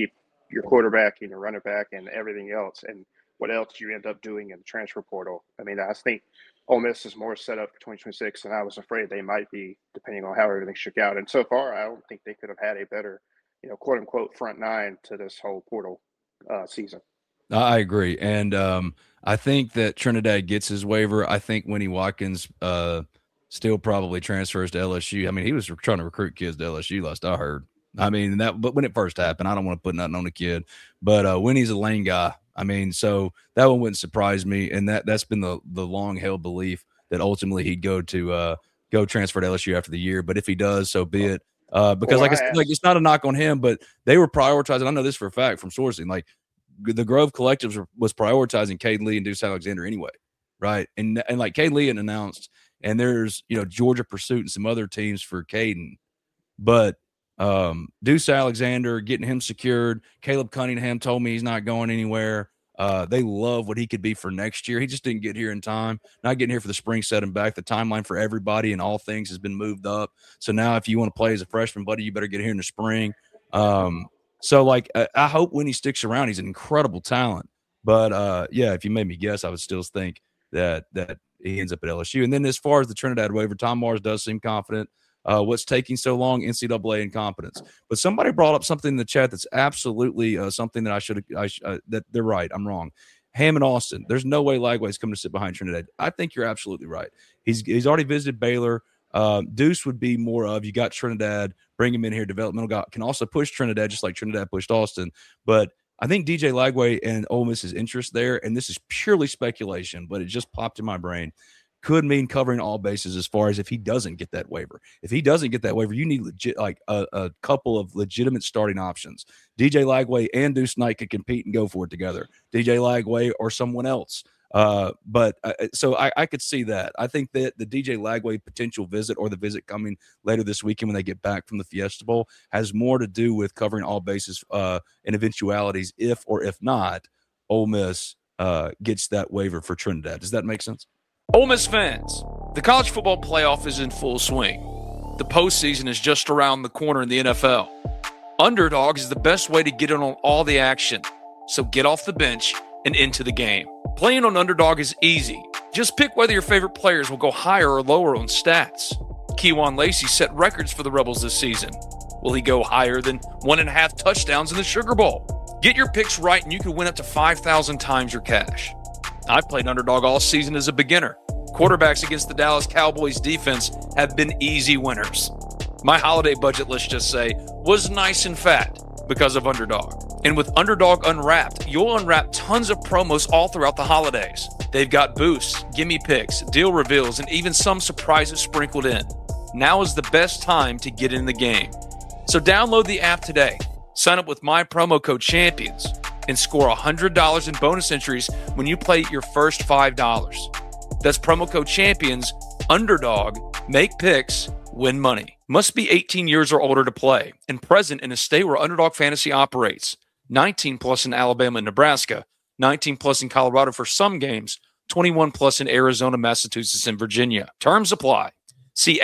your quarterback and your running back and everything else, and what else you end up doing in the transfer portal. I mean, I think Ole Miss is more set up for twenty twenty-six than I was afraid they might be, depending on how everything shook out. And so far, I don't think they could have had a better, you know, quote unquote front nine to this whole portal uh, season. I agree. And um, I think that Trinidad gets his waiver. I think Winnie Watkins uh, still probably transfers to L S U. I mean, he was trying to recruit kids to L S U last I heard. I mean, that, but when it first happened, I don't want to put nothing on the kid, but uh, Winnie's a lane guy. I mean, so that one wouldn't surprise me. And that, that's been the, the long held belief that ultimately he'd go to uh, go transfer to L S U after the year. But if he does, so be it. Uh, because well, like I said, like it's not a knock on him, but they were prioritizing. I know this for a fact from sourcing, like, the Grove Collectives was prioritizing Cade Lee and Deuce Alexander anyway, right? And and like Cade Lee had announced, and there's, you know, Georgia Pursuit and some other teams for Caden, but um, Deuce Alexander, getting him secured. Caleb Cunningham told me he's not going anywhere. Uh, they love what he could be for next year. He just didn't get here in time. Not getting here for the spring setting back. The timeline for everybody and all things has been moved up. So now if you want to play as a freshman, buddy, you better get here in the spring. Um, So, like, I hope when he sticks around, he's an incredible talent. But, uh, yeah, if you made me guess, I would still think that that he ends up at L S U. And then as far as the Trinidad waiver, Tom Mars does seem confident. Uh, what's taking so long? N C double A incompetence. But somebody brought up something in the chat that's absolutely uh, something that I should I sh- uh, – that they're right. I'm wrong. Hammond Austin, there's no way Lagway's coming to sit behind Trinidad. I think you're absolutely right. He's He's already visited Baylor. Um, Deuce would be more of, you got Trinidad, bring him in here, developmental guy, can also push Trinidad just like Trinidad pushed Austin. But I think D J Lagway and Ole Miss's interest there, and this is purely speculation, but it just popped in my brain, could mean covering all bases as far as if he doesn't get that waiver. If he doesn't get that waiver, you need legit like a, a couple of legitimate starting options. D J Lagway and Deuce Knight could compete and go for it together. D J Lagway or someone else. Uh, but uh, so I, I could see that. I think that the D J Lagway potential visit or the visit coming later this weekend when they get back from the Fiesta Bowl has more to do with covering all bases uh, and eventualities if or if not Ole Miss uh, gets that waiver for Trinidad. Does that make sense? Ole Miss fans, the college football playoff is in full swing. The postseason is just around the corner in the N F L. Underdog is the best way to get in on all the action. So get off the bench and into the game. Playing on Underdog is easy. Just pick whether your favorite players will go higher or lower on stats. Kejuan Lacey set records for the Rebels this season. Will he go higher than one and a half touchdowns in the Sugar Bowl? Get your picks right and you can win up to five thousand times your cash. I've played Underdog all season as a beginner. Quarterbacks against the Dallas Cowboys defense have been easy winners. My holiday budget, let's just say, was nice and fat because of Underdog. And with Underdog Unwrapped, you'll unwrap tons of promos all throughout the holidays. They've got boosts, gimme picks, deal reveals, and even some surprises sprinkled in. Now is the best time to get in the game. So download the app today, sign up with my promo code CHAMPIONS, and score one hundred dollars in bonus entries when you play your first five dollars. That's promo code CHAMPIONS, Underdog, make picks, win money. Must be eighteen years or older to play and present in a state where Underdog Fantasy operates. nineteen plus in Alabama and Nebraska, nineteen plus in Colorado for some games, twenty-one plus in Arizona, Massachusetts, and Virginia. Terms apply. See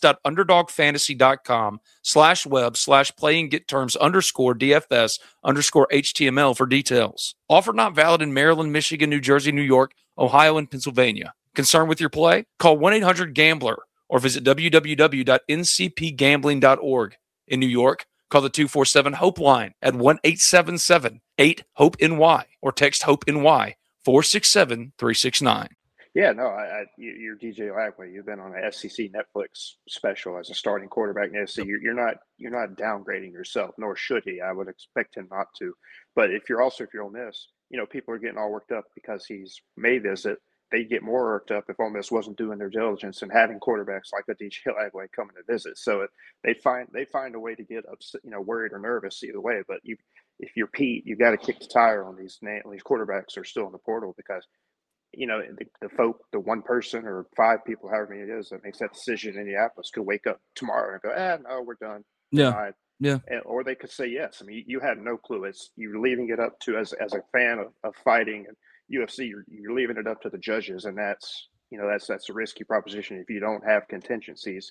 assets.underdogfantasy.com slash web slash play and get terms underscore DFS underscore HTML for details. Offer not valid in Maryland, Michigan, New Jersey, New York, Ohio, and Pennsylvania. Concerned with your play? Call one eight hundred gambler or visit w w w dot n c p gambling dot org. In New York, call the two four seven HOPE line at one eight seven seven eight HOPE N Y or text HOPE-N-Y four six seven three six nine. Yeah, no, I, I, you're D J Lagway. You've been on an S E C Netflix special as a starting quarterback in S E C. You're, you're not you're not downgrading yourself, nor should he. I would expect him not to. But if you're also if you're Ole Miss, you know, people are getting all worked up because he's may visit. They get more worked up if Ole Miss wasn't doing their diligence and having quarterbacks like a D J Lagway coming to visit. So they find they find a way to get upset, you know, worried or nervous either way. But you, if you're Pete, you got to kick the tire on these these quarterbacks are still in the portal because, you know, the, the folk, the one person or five people, however many it is, that makes that decision in Indianapolis could wake up tomorrow and go, ah, no, we're done. Yeah. Denied. Yeah. And, or they could say yes. I mean, you, you had no clue. It's you're leaving it up to as as a fan of, of fighting and U F C. You're, you're leaving it up to the judges, and that's you know that's that's a risky proposition if you don't have contingencies.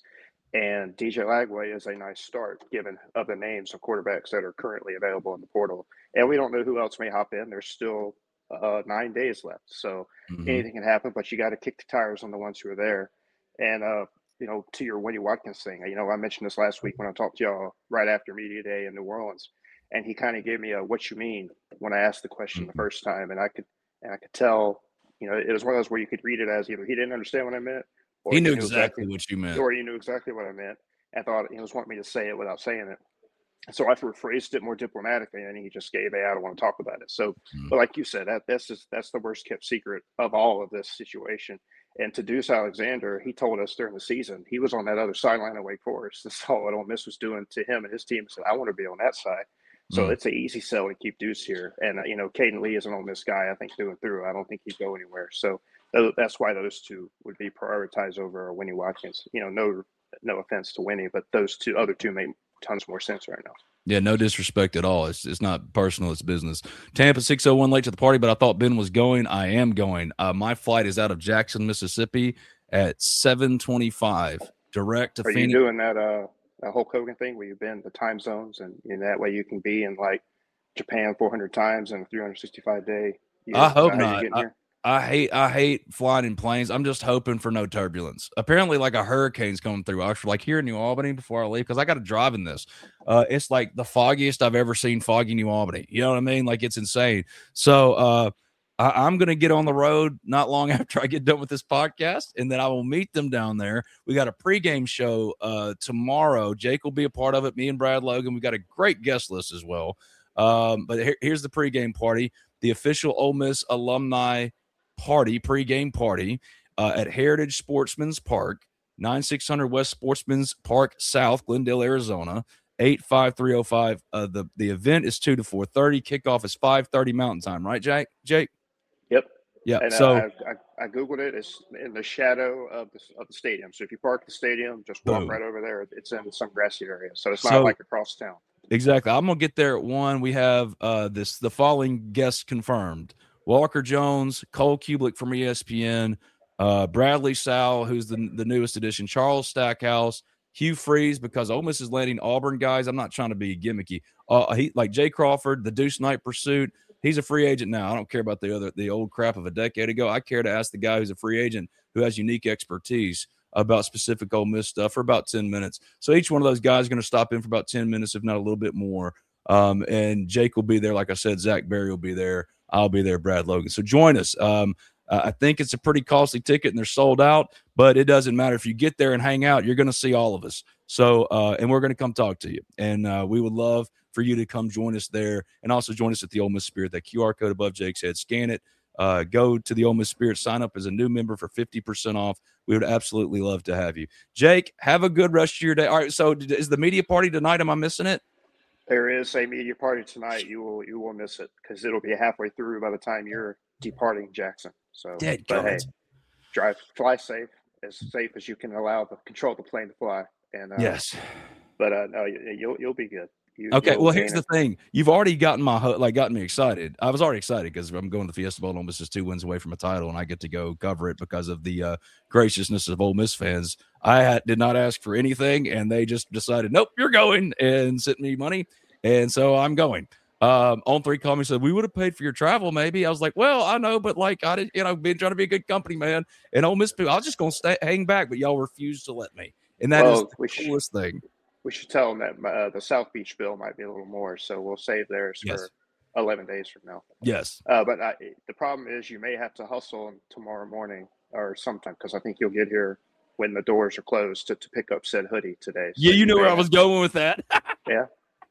And D J Lagway is a nice start, given other names of quarterbacks that are currently available in the portal. And we don't know who else may hop in. There's still uh, nine days left. So Mm-hmm. anything can happen, but you got to kick the tires on the ones who are there. And, uh, you know, to your Winnie Watkins thing, you know, I mentioned this last week when I talked to y'all right after Media Day in New Orleans. And he kind of gave me a what you mean when I asked the question Mm-hmm. the first time. And I could, and I could tell, you know, it was one of those where you could read it as either he didn't understand what I meant, or He knew exactly what you meant. Or he knew exactly what I meant and thought he was wanting me to say it without saying it. So I rephrased it more diplomatically, and he just gave, "Hey, I don't want to talk about it." So, Mm. but like you said, that that's just that's the worst kept secret of all of this situation. And to Deuce Alexander, he told us during the season he was on that other sideline of Wake Forest. This is all what Ole Miss was doing to him and his team. He said, "I want to be on that side." So Mm. it's an easy sell to keep Deuce here. And uh, you know, Caden Lee is an Ole Miss guy, I think, through and through. I don't think he'd go anywhere. So th- that's why those two would be prioritized over Winnie Watkins. You know, no no offense to Winnie, but those two other two make tons more sense right now. Yeah, no disrespect at all. It's it's not personal. It's business. Tampa six oh one late to the party, but I thought Ben was going. I am going. Uh, my flight is out of Jackson, Mississippi at seven twenty-five, direct to Are Phoenix. you doing that uh that Hulk Hogan thing where you've been the time zones, and in that way you can be in like Japan four hundred times in a three hundred sixty-five day year? I Is hope that how you're not. getting I, here? I hate I hate flying in planes. I'm just hoping for no turbulence. Apparently, like a hurricane's coming through. Actually, like here in New Albany before I leave, because I got to drive in this. Uh, it's like the foggiest I've ever seen foggy New Albany. You know what I mean? Like it's insane. So uh, I, I'm gonna get on the road not long after I get done with this podcast, and then I will meet them down there. We got a pregame show uh, tomorrow. Jake will be a part of it. Me and Brad Logan. We got a great guest list as well. Um, but here, here's the pregame party. The official Ole Miss alumni party, pregame party uh, at Heritage Sportsman's Park, ninety-six hundred West Sportsman's Park South, Glendale, Arizona, eight five three oh five. Uh, the, the event is two to four thirty. Kickoff is five thirty Mountain Time, right, Jake? Jake? Yep. Yeah. And so uh, I, I, I Googled it. It's in the shadow of the, of the stadium. So if you park the stadium, just walk Boom. right over there. It's in some grassy area. So it's So- not like across town. Exactly. I'm gonna get there at one. We have uh this the following guests confirmed: Walker Jones, Cole Kubelik from E S P N, uh, Bradley Sowell, who's the the newest addition, Charles Stackhouse, Hugh Freeze, because Ole Miss is landing Auburn guys. I'm not trying to be gimmicky. Uh, he like Jay Crawford, the Deuce Knight Pursuit. He's a free agent now. I don't care about the other the old crap of a decade ago. I care to ask the guy who's a free agent who has unique expertise about specific Ole Miss stuff for about ten minutes. So each one of those guys is going to stop in for about ten minutes, if not a little bit more. Um, and Jake will be there. Like I said, Zach Berry will be there. I'll be there, Brad Logan. So join us. Um, uh, I think it's a pretty costly ticket and they're sold out, but it doesn't matter. If you get there and hang out, you're going to see all of us. So, uh, and we're going to come talk to you. And uh, we would love for you to come join us there and also join us at the Ole Miss Spirit. That Q R code above Jake's head, scan it. Uh, go to the Ole Miss Spirit, sign up as a new member for fifty percent off. We would absolutely love to have you. Jake, have a good rest of your day. All right, so is the media party tonight? Am I missing it? There is a media party tonight. You will you will miss it because it'll be halfway through by the time you're departing Jackson. So, Dead but hey, guns. drive, fly safe, as safe as you can allow the control the plane to fly. And uh, Yes. but uh, no, you- you'll you'll be good. You, Okay, you'll well, here's gain the thing. You've already gotten my ho- like gotten me excited. I was already excited because I'm going to Fiesta Bowl. Ole Miss is two wins away from a title, and I get to go cover it because of the uh, graciousness of Ole Miss fans. I had, did not ask for anything, and they just decided, nope, you're going, and sent me money, and so I'm going. Um, On three called me and said, we would have paid for your travel, maybe. I was like, well, I know, but like I did, you know, been trying to be a good company, man. And Ole Miss people, I was just going to stay, hang back, but y'all refused to let me, and that is Well, the we should- coolest thing. We should tell them that uh, the South Beach bill might be a little more, so we'll save theirs Yes. for eleven days from now. Yes. Uh, but I, the problem is you may have to hustle tomorrow morning or sometime because I think you'll get here when the doors are closed to, to pick up said hoodie today. So Yeah, you know may where I have- was going with that. Yeah.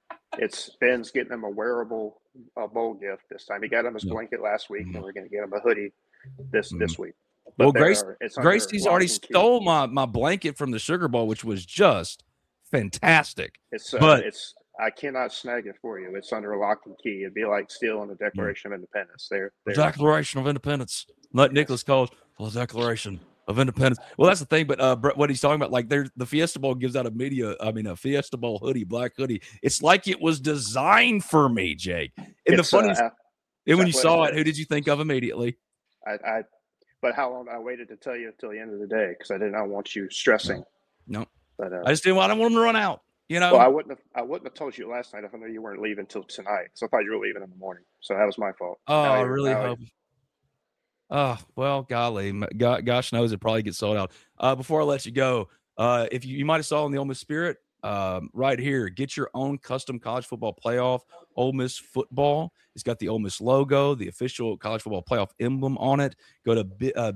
It's Ben's getting him a wearable uh, bowl gift this time. He got him his Yeah. blanket last week, Mhm. and we're going to get him a hoodie this Mhm. this week. Well, they Grace- are- it's under Gracie's lock already and key. stole my, my blanket from the Sugar Bowl, which was just fantastic. It's uh, but- it's I cannot snag it for you. It's under lock and key. It'd be like stealing the Declaration of Independence. There, The Declaration of Independence. Like Nicholas calls the Declaration of Independence. Well, that's the thing. But uh, Brett, what he's talking about, like, there's the Fiesta Bowl gives out a media, I mean, a Fiesta Bowl hoodie, black hoodie. It's like it was designed for me, Jake. And It's, the funniest, uh, and when you exactly saw what it, it who is. did you think of immediately? I, I, but how long I waited to tell you until the end of the day because I did not want you stressing. No. But uh, I just didn't. I don't want them to run out. You know. Well, I wouldn't have. I wouldn't have told you last night if I knew you weren't leaving till tonight. So I thought you were leaving in the morning. So that was my fault. Oh, now I really now hope. Oh, well, golly, gosh knows it probably gets sold out. Uh, before I let you go, uh, if you, you might have saw in the Ole Miss Spirit, um, right here, get your own custom college football playoff, Ole Miss football. It's got the Ole Miss logo, the official college football playoff emblem on it. Go to bi- uh,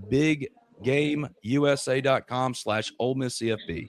biggameusa.com slash Ole Miss CFB.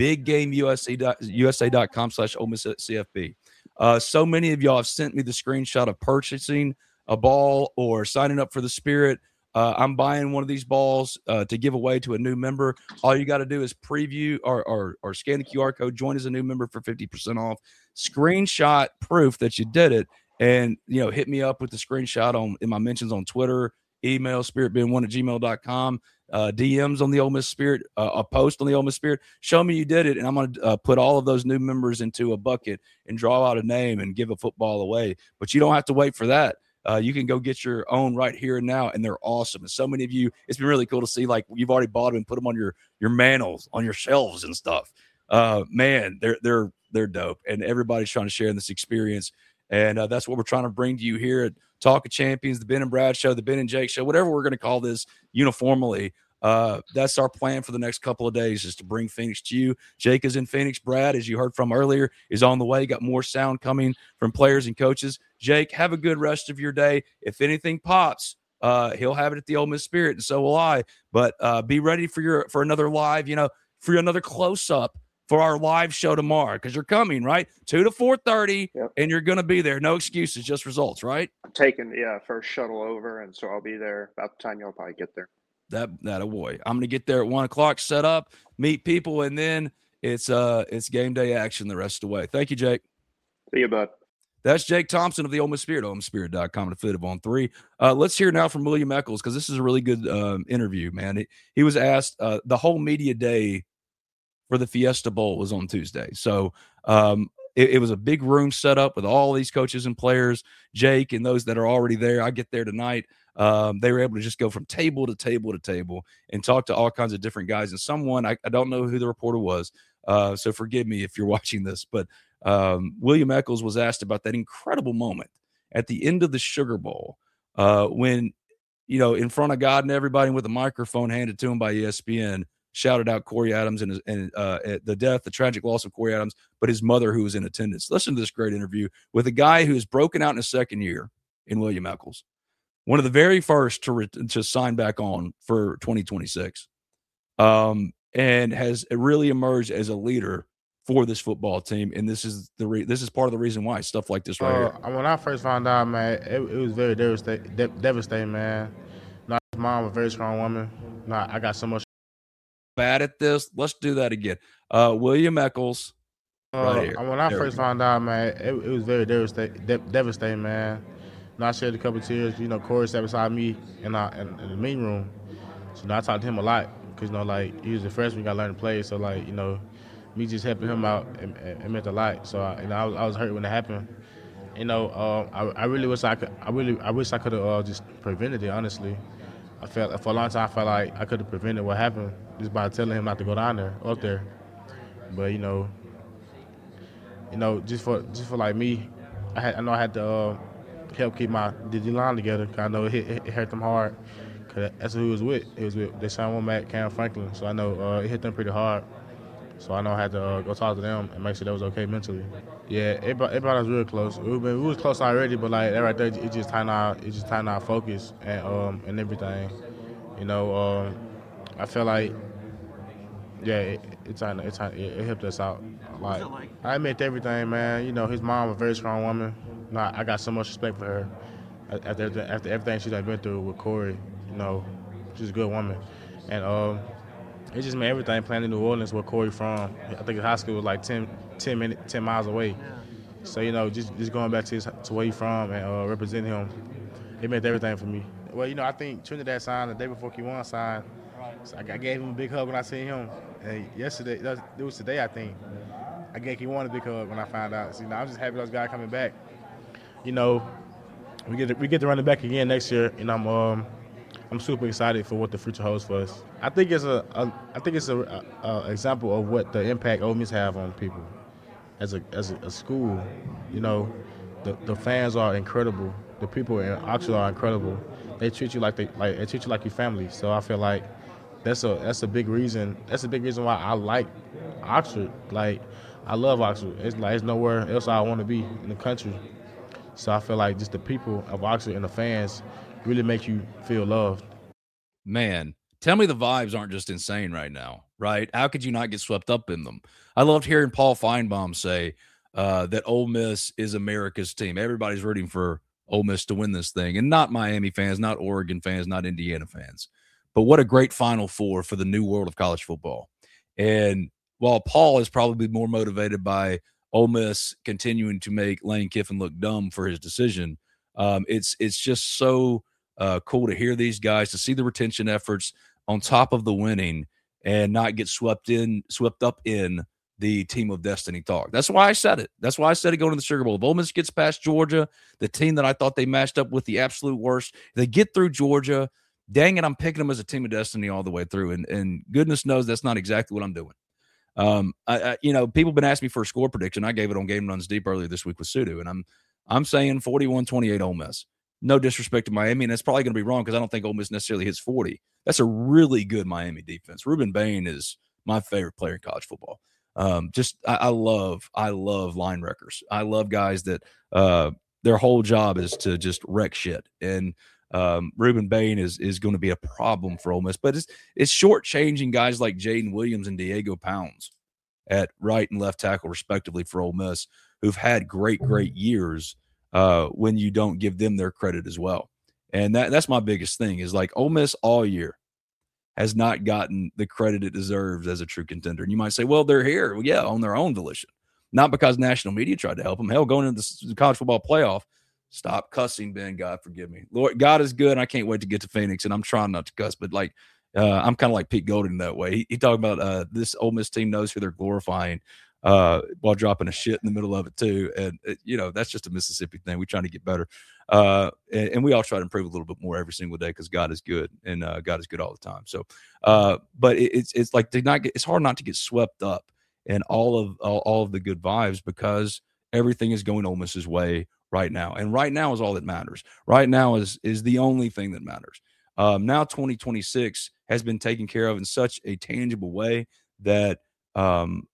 biggameusa.com slash Ole Miss CFB. Uh, so many of y'all have sent me the screenshot of purchasing a ball or signing up for the Spirit. Uh, I'm buying one of these balls uh, to give away to a new member. All you got to do is preview or, or or scan the Q R code, join as a new member for fifty percent off. Screenshot proof that you did it, and you know, hit me up with the screenshot on in my mentions on Twitter, email spirit bin one at gmail dot com, uh, D Ms on the Ole Miss Spirit, uh, a post on the Ole Miss Spirit. Show me you did it, and I'm going to uh, put all of those new members into a bucket and draw out a name and give a football away. But you don't have to wait for that. Uh, you can go get your own right here and now, and they're awesome. And so many of you, it's been really cool to see, like, you've already bought them and put them on your your mantles, on your shelves and stuff. Uh, man, they're they're they're dope, and everybody's trying to share in this experience. And uh, that's what we're trying to bring to you here at Talk of Champions, the Ben and Brad Show, the Ben and Jake Show, whatever we're going to call this uniformly. Uh, that's our plan for the next couple of days, is to bring Phoenix to you. Jake is in Phoenix. Brad, as you heard from earlier, is on the way. Got more sound coming from players and coaches. Jake, have a good rest of your day. If anything pops, uh, he'll have it at the Ole Miss Spirit, and so will I. But uh, be ready for your for another live, you know, for another close-up for our live show tomorrow, because you're coming, right? two to four thirty, yep. And you're going to be there. No excuses, just results, right? I'm taking the yeah, first shuttle over, and so I'll be there about the time you'll probably get there. That that a boy. I'm gonna get there at one o'clock, set up, meet people, and then it's uh it's game day action the rest of the way. Thank you, Jake. See you, bud. That's Jake Thompson of the Ole Miss Spirit, ole miss spirit dot com, and affiliate on three. Uh, let's hear now from William Eccles, because this is a really good um, interview, man. He, he was asked uh, the whole media day for the Fiesta Bowl was on Tuesday, so um, it, it was a big room set up with all these coaches and players, Jake and those that are already there. I get there tonight. Um, they were able to just go from table to table to table and talk to all kinds of different guys. And someone, I, I don't know who the reporter was, uh, so forgive me if you're watching this, but um, William Eccles was asked about that incredible moment at the end of the Sugar Bowl uh, when, you know, in front of God and everybody with a microphone handed to him by E S P N, shouted out Corey Adams and, his, and uh, the death, the tragic loss of Corey Adams, but his mother who was in attendance. Listen to this great interview with a guy who's broken out in his second year in William Eccles. One of the very first to re- to sign back on for twenty twenty-six, um, and has really emerged as a leader for this football team. And this is the re- this is part of the reason why stuff like this right uh, here. When I first found out, man, it, it was very devastating, de- devastating, man. Now, his mom was a very strong woman. Now, I got so much. Bad at this. Let's do that again. Uh, William Eccles. Uh, right here. When I there first found out, man, it, it was very devastating, de- devastating, man. And I shed a couple of tears. You know, Corey sat beside me in, our, in, in the meeting room. So you know, I talked to him a lot because, you know, like, he was a freshman, got to learn to play. So, like, you know, me just helping him out, it, it meant a lot. So, I, you know, I was, I was hurt when it happened. You know, uh, I, I really wish I could. I really, I wish I could have uh, just prevented it. Honestly, I felt for a long time I felt like I could have prevented what happened just by telling him not to go down there, up there. But you know, you know, just for just for like me, I had, I know I had to. Uh, help keep my D line together. Cause I know it, hit, it hurt them hard. Cause that's who he was with. It was with Deshaun Womack, Cam Franklin. So I know uh, it hit them pretty hard. So I know I had to uh, go talk to them and make sure that was okay mentally. Yeah, it brought, it brought us real close. We, been, we was close already, but like that right there, it just tightened our it just tightened our focus and um and everything. You know, um, I feel like yeah, it it, tightened, it, tightened, it, it helped us out. Like I meant everything, man. You know, his mom was a very strong woman. No, I got so much respect for her after after everything she's been through with Corey. You know, she's a good woman, and um, it just made everything playing in New Orleans where Corey from. I think his high school was like ten, ten minutes, ten miles away. So you know, just just going back to his, to where he's from and uh, representing him, it meant everything for me. Well, you know, I think Trinidad signed the day before Kewan signed. So I gave him a big hug when I seen him. And yesterday, it was today, I think. I gave Kewan a big hug when I found out. So, you know, I'm just happy those guys coming back. You know, we get to, we get to run it back again next year, and I'm um I'm super excited for what the future holds for us. I think it's a, a I think it's a, a, a example of what the impact Ole Miss have on people as a as a, a school. You know, the the fans are incredible. The people in Oxford are incredible. They treat you like they like they treat you like your family. So I feel like that's a that's a big reason. That's a big reason why I like Oxford. Like I love Oxford. It's like it's nowhere else I want to be in the country. So I feel like just the people of Oxford and the fans really make you feel loved. Man, tell me the vibes aren't just insane right now, right? How could you not get swept up in them? I loved hearing Paul Feinbaum say uh, that Ole Miss is America's team. Everybody's rooting for Ole Miss to win this thing, and not Miami fans, not Oregon fans, not Indiana fans. But what a great Final Four for the new world of college football. And while Paul is probably more motivated by Ole Miss continuing to make Lane Kiffin look dumb for his decision, um, it's it's just so uh, cool to hear these guys, to see the retention efforts on top of the winning and not get swept in, swept up in the team of destiny talk. That's why I said it. That's why I said it going to the Sugar Bowl. If Ole Miss gets past Georgia, the team that I thought they matched up with the absolute worst, if they get through Georgia, dang it, I'm picking them as a team of destiny all the way through. And, and goodness knows that's not exactly what I'm doing. Um, I, I, you know, people have been asking me for a score prediction. I gave it on Game Runs Deep earlier this week with Sudu, and I'm I'm saying forty-one twenty-eight Ole Miss. No disrespect to Miami, and that's probably going to be wrong because I don't think Ole Miss necessarily hits forty. That's a really good Miami defense. Ruben Bain is my favorite player in college football. Um, just I, I love I love line wreckers. I love guys that uh, their whole job is to just wreck shit. And um, Ruben Bain is is going to be a problem for Ole Miss, but it's it's shortchanging guys like Jaden Williams and Diego Pounds at right and left tackle, respectively, for Ole Miss, who've had great, great years uh, when you don't give them their credit as well. And that that's my biggest thing is like Ole Miss all year has not gotten the credit it deserves as a true contender. And you might say, well, they're here. Well, yeah, on their own volition. Not because national media tried to help them. Hell, going into the college football playoff, stop cussing, Ben. God, forgive me. Lord, God is good. And I can't wait to get to Phoenix, and I'm trying not to cuss, but like, Uh, I'm kind of like Pete Golding that way. He, he talked about uh, this Ole Miss team knows who they're glorifying uh, while dropping a shit in the middle of it too. And, it, you know, that's just a Mississippi thing. We're trying to get better. Uh, and, and we all try to improve a little bit more every single day because God is good and uh, God is good all the time. So, uh, but it, it's it's like to not get, it's hard not to get swept up in all of all, all of the good vibes because everything is going Ole Miss's way right now. And right now is all that matters. Right now is is the only thing that matters. Um, now twenty twenty-six has been taken care of in such a tangible way that um,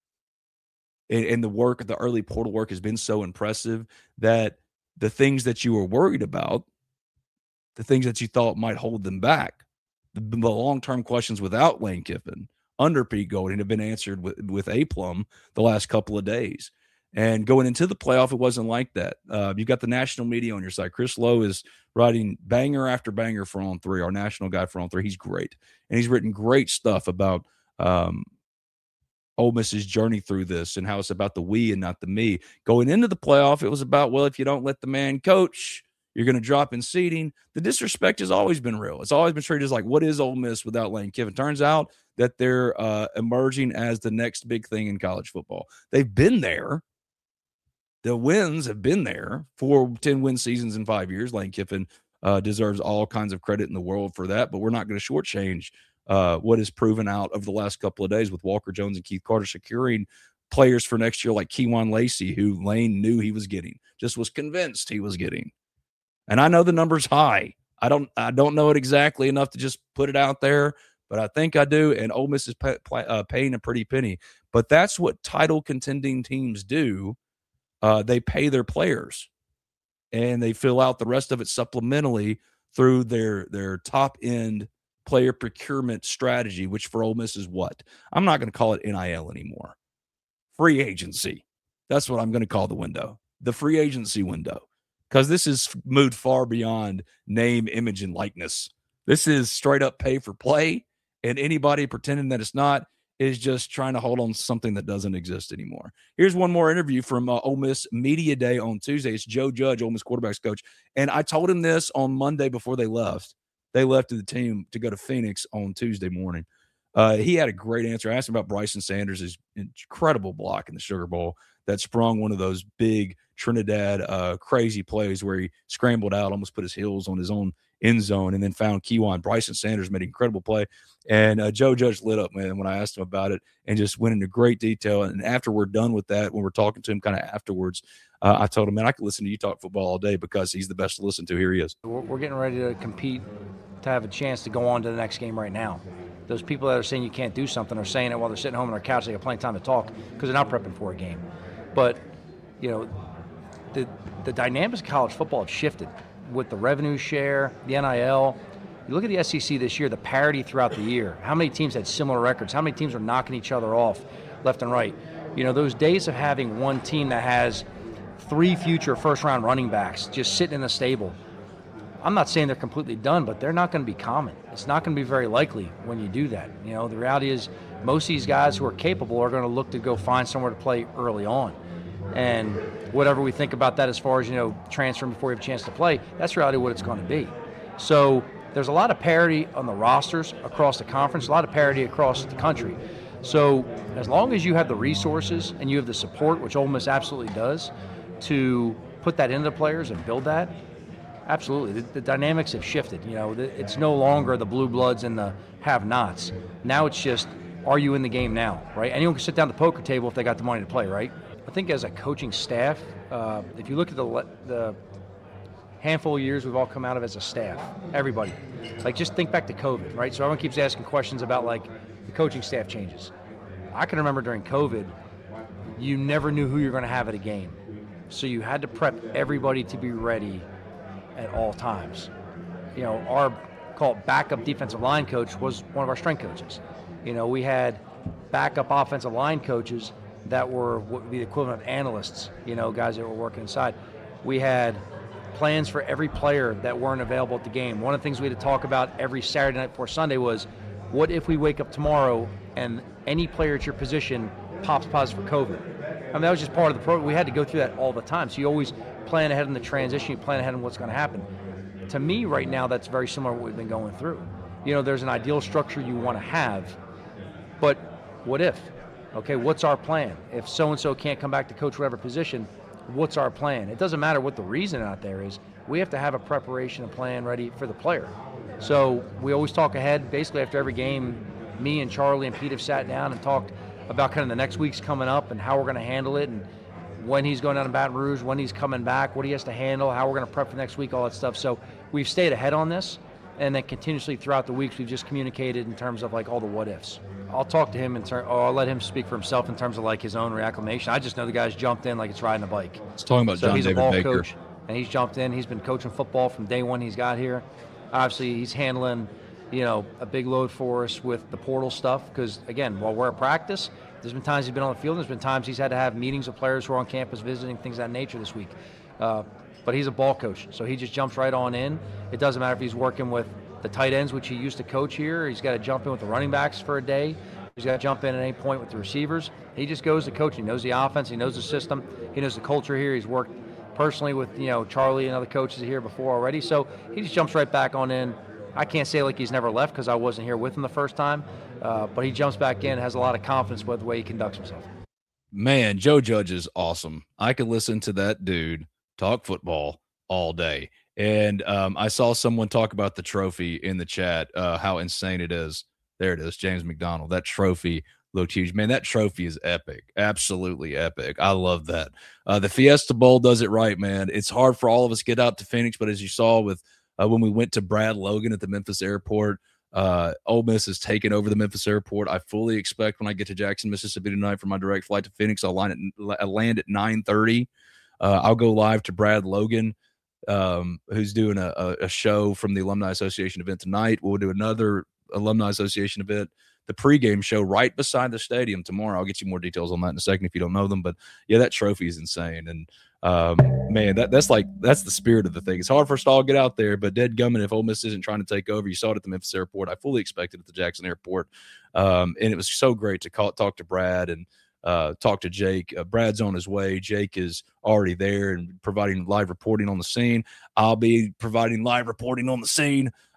and, and the work, the early portal work has been so impressive that the things that you were worried about, the things that you thought might hold them back, the, the long-term questions without Lane Kiffin, under Pete Golding, have been answered with, with aplomb the last couple of days. And going into the playoff, it wasn't like that. Uh, you got the national media on your side. Chris Lowe is writing banger after banger for On Three, our national guy for On Three. He's great. And he's written great stuff about um, Ole Miss's journey through this and how it's about the we and not the me. Going into the playoff, it was about, well, if you don't let the man coach, you're going to drop in seeding. The disrespect has always been real. It's always been treated as like, what is Ole Miss without Lane Kiffin? Turns out that they're uh, emerging as the next big thing in college football. They've been there. The wins have been there for ten-win seasons in five years. Lane Kiffin uh, deserves all kinds of credit in the world for that, but we're not going to shortchange uh, what is proven out over the last couple of days with Walker Jones and Keith Carter securing players for next year like Kewan Lacey, who Lane knew he was getting, just was convinced he was getting. And I know the number's high. I don't I don't know it exactly enough to just put it out there, but I think I do, and Ole Miss is pay, uh, paying a pretty penny. But that's what title contending teams do. Uh, they pay their players, and they fill out the rest of it supplementally through their their top-end player procurement strategy, which for Ole Miss is what? I'm not going to call it N I L anymore. Free agency. That's what I'm going to call the window, the free agency window, because this is moved far beyond name, image, and likeness. This is straight-up pay for play, and anybody pretending that it's not is just trying to hold on to something that doesn't exist anymore. Here's one more interview from uh, Ole Miss Media Day on Tuesday. It's Joe Judge, Ole Miss quarterbacks coach. And I told him this on Monday before they left. They left to the team to go to Phoenix on Tuesday morning. Uh, he had a great answer. I asked him about Bryson Sanders' incredible block in the Sugar Bowl that sprung one of those big Trinidad uh, crazy plays where he scrambled out, almost put his heels on his own end zone, and then found Keywan. Bryson Sanders made an incredible play. And uh, Joe Judge lit up, man, when I asked him about it and just went into great detail. And after we're done with that, when we're talking to him kind of afterwards, uh, I told him, man, I could listen to you talk football all day because he's the best to listen to. Here he is. We're getting ready to compete to have a chance to go on to the next game right now. Those people that are saying you can't do something are saying it while they're sitting home on their couch. They got plenty of time to talk because they're not prepping for a game. But, you know, the the dynamics of college football have shifted with the revenue share, the N I L. You look at the S E C this year, the parity throughout the year. How many teams had similar records? How many teams are knocking each other off left and right? You know, those days of having one team that has three future first-round running backs just sitting in the stable, I'm not saying they're completely done, but they're not going to be common. It's not going to be very likely when you do that. You know, the reality is most of these guys who are capable are going to look to go find somewhere to play early on. And whatever we think about that as far as, you know, transferring before you have a chance to play, that's really what it's going to be. So there's a lot of parity on the rosters across the conference, a lot of parity across the country. So as long as you have the resources and you have the support, which Ole Miss absolutely does, to put that into the players and build that, absolutely. The, the dynamics have shifted. You know, the, it's no longer the blue bloods and the have-nots. Now it's just, are you in the game now, right? Anyone can sit down at the poker table if they got the money to play, right? I think as a coaching staff, uh, if you look at the, the handful of years we've all come out of as a staff, everybody, like just think back to COVID, right? So everyone keeps asking questions about like the coaching staff changes. I can remember during COVID, you never knew who you were going to have at a game. So you had to prep everybody to be ready at all times. You know, our called backup defensive line coach was one of our strength coaches. You know, we had backup offensive line coaches that were what would be the equivalent of analysts, you know, guys that were working inside. We had plans for every player that weren't available at the game. One of the things we had to talk about every Saturday night before Sunday was, what if we wake up tomorrow and any player at your position pops positive for COVID? I mean, that was just part of the program. We had to go through that all the time. So you always plan ahead in the transition, you plan ahead on what's going to happen. To me, right now, that's very similar to what we've been going through. You know, there's an ideal structure you want to have, but what if? Okay, what's our plan? If so-and-so can't come back to coach whatever position, what's our plan? It doesn't matter what the reason out there is. We have to have a preparation and plan ready for the player. So we always talk ahead. Basically, after every game, me and Charlie and Pete have sat down and talked about kind of the next week's coming up and how we're going to handle it, and when he's going down to Baton Rouge, when he's coming back, what he has to handle, how we're going to prep for next week, all that stuff. So we've stayed ahead on this, and then continuously throughout the weeks, we've just communicated in terms of like all the what ifs. I'll talk to him in terms, or I'll let him speak for himself in terms of like his own reacclimation. I just know the guy's jumped in like it's riding a bike. It's talking about so John he's David a ball Baker. coach, and he's jumped in. He's been coaching football from day one he's got here. Obviously, he's handling, you know, a big load for us with the portal stuff because, again, while we're at practice, there's been times he's been on the field, and there's been times he's had to have meetings with players who are on campus visiting, things of that nature this week. Uh, but he's a ball coach, so he just jumps right on in. It doesn't matter if he's working with the tight ends, which he used to coach here. He's got to jump in with the running backs for a day. He's got to jump in at any point with the receivers. He just goes to coach. He knows the offense. He knows the system. He knows the culture here. He's worked personally with, you know, Charlie and other coaches here before already. So he just jumps right back on in. I can't say like he's never left because I wasn't here with him the first time, uh, but he jumps back in, has a lot of confidence with the way he conducts himself. Man, Joe Judge is awesome. I could listen to that dude talk football all day. And um, I saw someone talk about the trophy in the chat, uh, how insane it is. There it is, James McDonald. That trophy looked huge. Man, that trophy is epic. Absolutely epic. I love that. Uh, the Fiesta Bowl does it right, man. It's hard for all of us to get out to Phoenix, but as you saw with uh, when we went to Brad Logan at the Memphis airport, uh, Ole Miss has taken over the Memphis airport. I fully expect when I get to Jackson, Mississippi tonight for my direct flight to Phoenix, I'll, line at, I'll land at nine thirty. Uh, I'll go live to Brad Logan, um, who's doing a, a show from the Alumni Association event tonight. We'll do another Alumni Association event, the pregame show right beside the stadium tomorrow. I'll get you more details on that in a second if you don't know them. But yeah, that trophy is insane. And um, man, that that's like, that's the spirit of the thing. It's hard for us to all get out there, but dead gumming, if Ole Miss isn't trying to take over, you saw it at the Memphis airport. I fully expected it at the Jackson airport. Um, and it was so great to call, talk to Brad and uh, talk to Jake. Uh, Brad's on his way. Jake is already there and providing live reporting on the scene. I'll be providing live reporting on the scene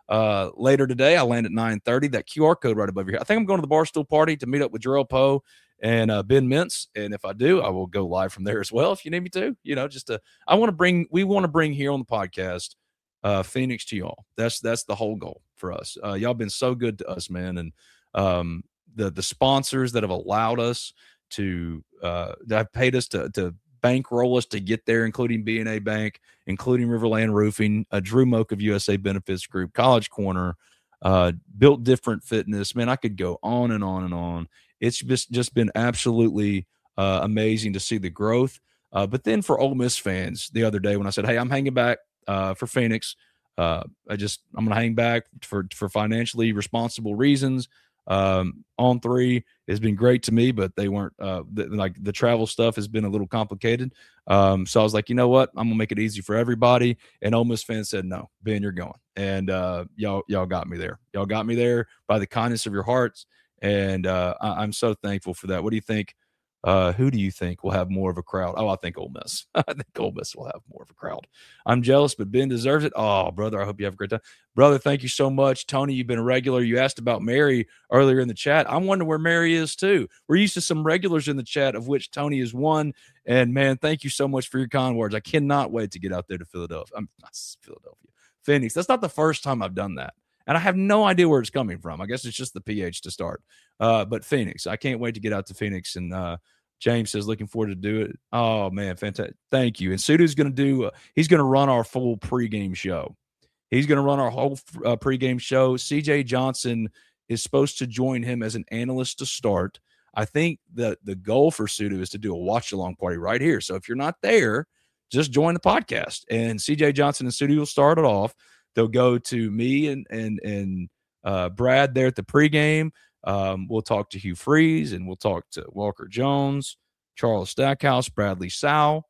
Uh, later today, I land at nine thirty. That Q R code right above your head. I think I'm going to the Barstool party to meet up with Jarrell Poe and uh, Ben Mintz. And if I do, I will go live from there as well if you need me to. You know, just to, I want to bring, we want to bring here on the podcast uh, Phoenix to y'all. That's that's the whole goal for us. Uh, y'all been so good to us, man. And um, the the sponsors that have allowed us to, uh, that have paid us to, to bankroll us to get there, including B and A Bank, including Riverland Roofing, uh, Drew Moak of U S A Benefits Group, College Corner, uh, Built Different Fitness. Man, I could go on and on and on. It's just, just been absolutely uh, amazing to see the growth. Uh, but then for Ole Miss fans the other day when I said, hey, I'm hanging back uh, for Phoenix, uh, I just I'm going to hang back for, for financially responsible reasons. Um, on three has been great to me, but they weren't uh, the, like the travel stuff has been a little complicated. Um, so I was like, you know what, I'm gonna make it easy for everybody. And Ole Miss fans said, no, Ben, you're going. And uh, y'all, y'all got me there. Y'all got me there by the kindness of your hearts. And uh, I, I'm so thankful for that. What do you think? Uh, who do you think will have more of a crowd? Oh, I think Ole Miss. I think Ole Miss will have more of a crowd. I'm jealous, but Ben deserves it. Oh, brother, I hope you have a great time. Brother, thank you so much. Tony, you've been a regular. You asked about Mary earlier in the chat. I wonder where Mary is, too. We're used to some regulars in the chat, of which Tony is one. And, man, thank you so much for your kind words. I cannot wait to get out there to Philadelphia. I'm not Philadelphia. Phoenix. That's not the first time I've done that. And I have no idea where it's coming from. I guess it's just the P H to start. Uh, but Phoenix, I can't wait to get out to Phoenix. And uh, James says, looking forward to do it. Oh, man, fantastic. Thank you. And Sudu's going to do, uh, he's going to run our full pregame show. He's going to run our whole uh, pregame show. C J Johnson is supposed to join him as an analyst to start. I think that the goal for Sudu is to do a watch-along party right here. So if you're not there, just join the podcast. And C J Johnson and Sudu will start it off. They'll go to me and and and uh, Brad there at the pregame. Um, we'll talk to Hugh Freeze, and we'll talk to Walker Jones, Charles Stackhouse, Bradley Sow.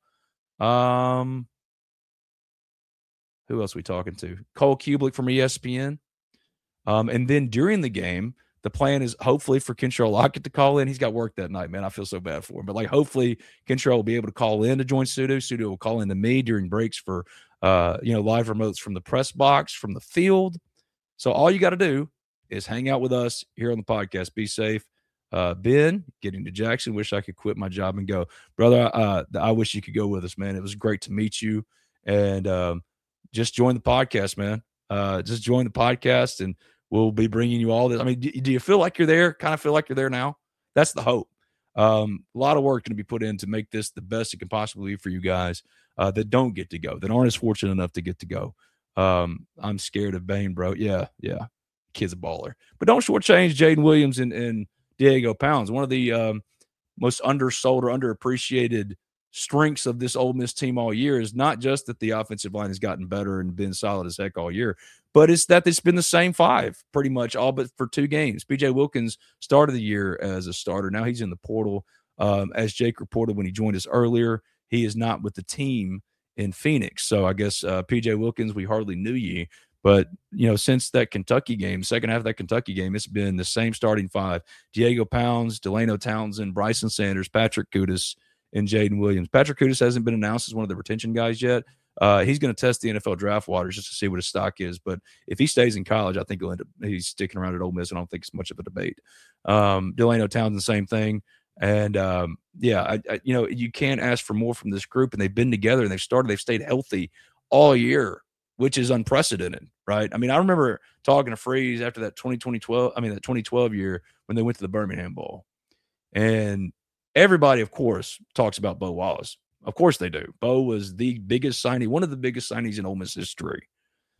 Um, who else are we talking to? Cole Kublik from E S P N. Um, and then during the game, the plan is hopefully for Kentrell Lockett to call in. He's got work that night, man. I feel so bad for him. But, like, hopefully Kentrell will be able to call in to join Sudu. Sudu will call in to me during breaks for, uh, you know, live remotes from the press box, from the field. So all you got to do is hang out with us here on the podcast. Be safe. Uh, Ben, getting to Jackson, wish I could quit my job and go. Brother, uh, I wish you could go with us, man. It was great to meet you. And um, just join the podcast, man. Uh, just join the podcast, and we'll be bringing you all this. I mean, do, do you feel like you're there? Kind of feel like you're there now? That's the hope. Um, a lot of work going to be put in to make this the best it can possibly be for you guys uh, that don't get to go, that aren't as fortunate enough to get to go. Um, I'm scared of Bane, bro. Yeah, yeah. Kid's a baller. But don't shortchange Jaden Williams and, and Diego Pounds. One of the um, most undersold or underappreciated strengths of this Ole Miss team all year is not just that the offensive line has gotten better and been solid as heck all year, but it's that it's been the same five pretty much all but for two games. P J Wilkins started the year as a starter. Now he's in the portal. Um, as Jake reported when he joined us earlier, he is not with the team in Phoenix. So I guess uh, P J Wilkins, we hardly knew you. But, you know, since that Kentucky game, second half of that Kentucky game, it's been the same starting five. Diego Pounds, Delano Townsend, Bryson Sanders, Patrick Kutas, and Jaden Williams. Patrick Kutas hasn't been announced as one of the retention guys yet. Uh, he's going to test the N F L draft waters just to see what his stock is. But if he stays in college, I think he'll end up he's sticking around at Ole Miss. I don't think it's much of a debate. Um, Delano Townsend, same thing. And, um, yeah, I, I, you know, you can't ask for more from this group. And they've been together, and they've started, they've stayed healthy all year, which is unprecedented, right? I mean, I remember talking to Freeze after that twenty twelve, I mean, that twenty twelve year when they went to the Birmingham Bowl. And everybody, of course, talks about Bo Wallace. Of course they do. Bo was the biggest signee, one of the biggest signees in Ole Miss history.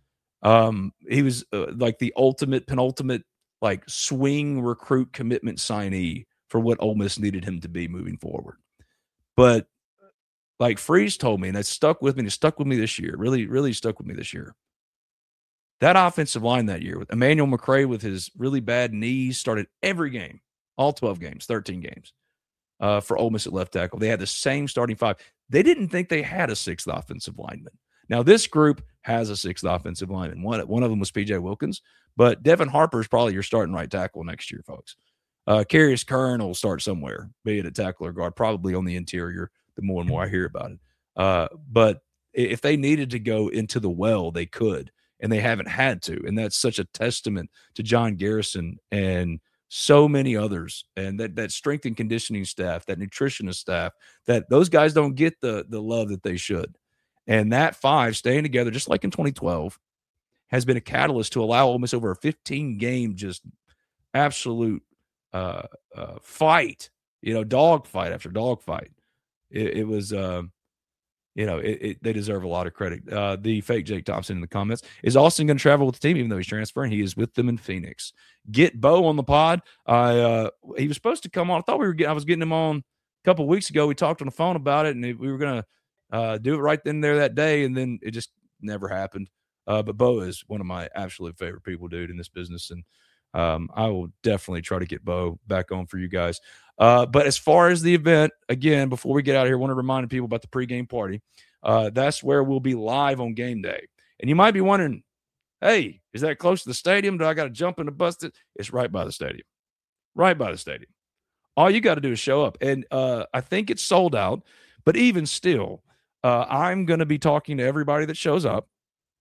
Um, he was uh, like the ultimate, penultimate, like swing recruit commitment signee for what Ole Miss needed him to be moving forward. But like Freeze told me, and it stuck with me, and it stuck with me this year, really, really stuck with me this year. That offensive line that year with Emmanuel McCray with his really bad knees started every game, all twelve games, thirteen games uh, for Ole Miss at left tackle. They had the same starting five. They didn't think they had a sixth offensive lineman. Now, this group has a sixth offensive lineman. One, one of them was P J Wilkins, but Devin Harper is probably your starting right tackle next year, folks. Uh, Carius Kern will start somewhere, be it a tackle or guard, probably on the interior. The more and more I hear about it. Uh, but if they needed to go into the well, they could. and they haven't had to. And that's such a testament to John Garrison and so many others, and that that strength and conditioning staff, that nutritionist staff, that those guys don't get the the love that they should. And that five staying together, just like in twenty twelve, has been a catalyst to allow Ole Miss over a fifteen game just absolute uh, uh, fight, you know, dog fight after dog fight. It, it was, uh, you know, it, it, they deserve a lot of credit. Uh, the fake Jake Thompson in the comments, is Austin going to travel with the team even though he's transferring? He is with them in Phoenix. Get Bo on the pod. I uh, he was supposed to come on. I thought we were getting, I was getting him on a couple of weeks ago. We talked on the phone about it, and it, we were going to uh, do it right then and there that day, and then it just never happened. Uh, but Bo is one of my absolute favorite people, dude, in this business, and um, I will definitely try to get Bo back on for you guys. Uh, but as far as the event, again, before we get out of here, I want to remind people about the pregame party. Uh, that's where we'll be live on game day. And you might be wondering, hey, is that close to the stadium? Do I got to jump in the bus? It's right by the stadium. Right by the stadium. All you got to do is show up. And uh, I think it's sold out. But even still, uh, I'm going to be talking to everybody that shows up.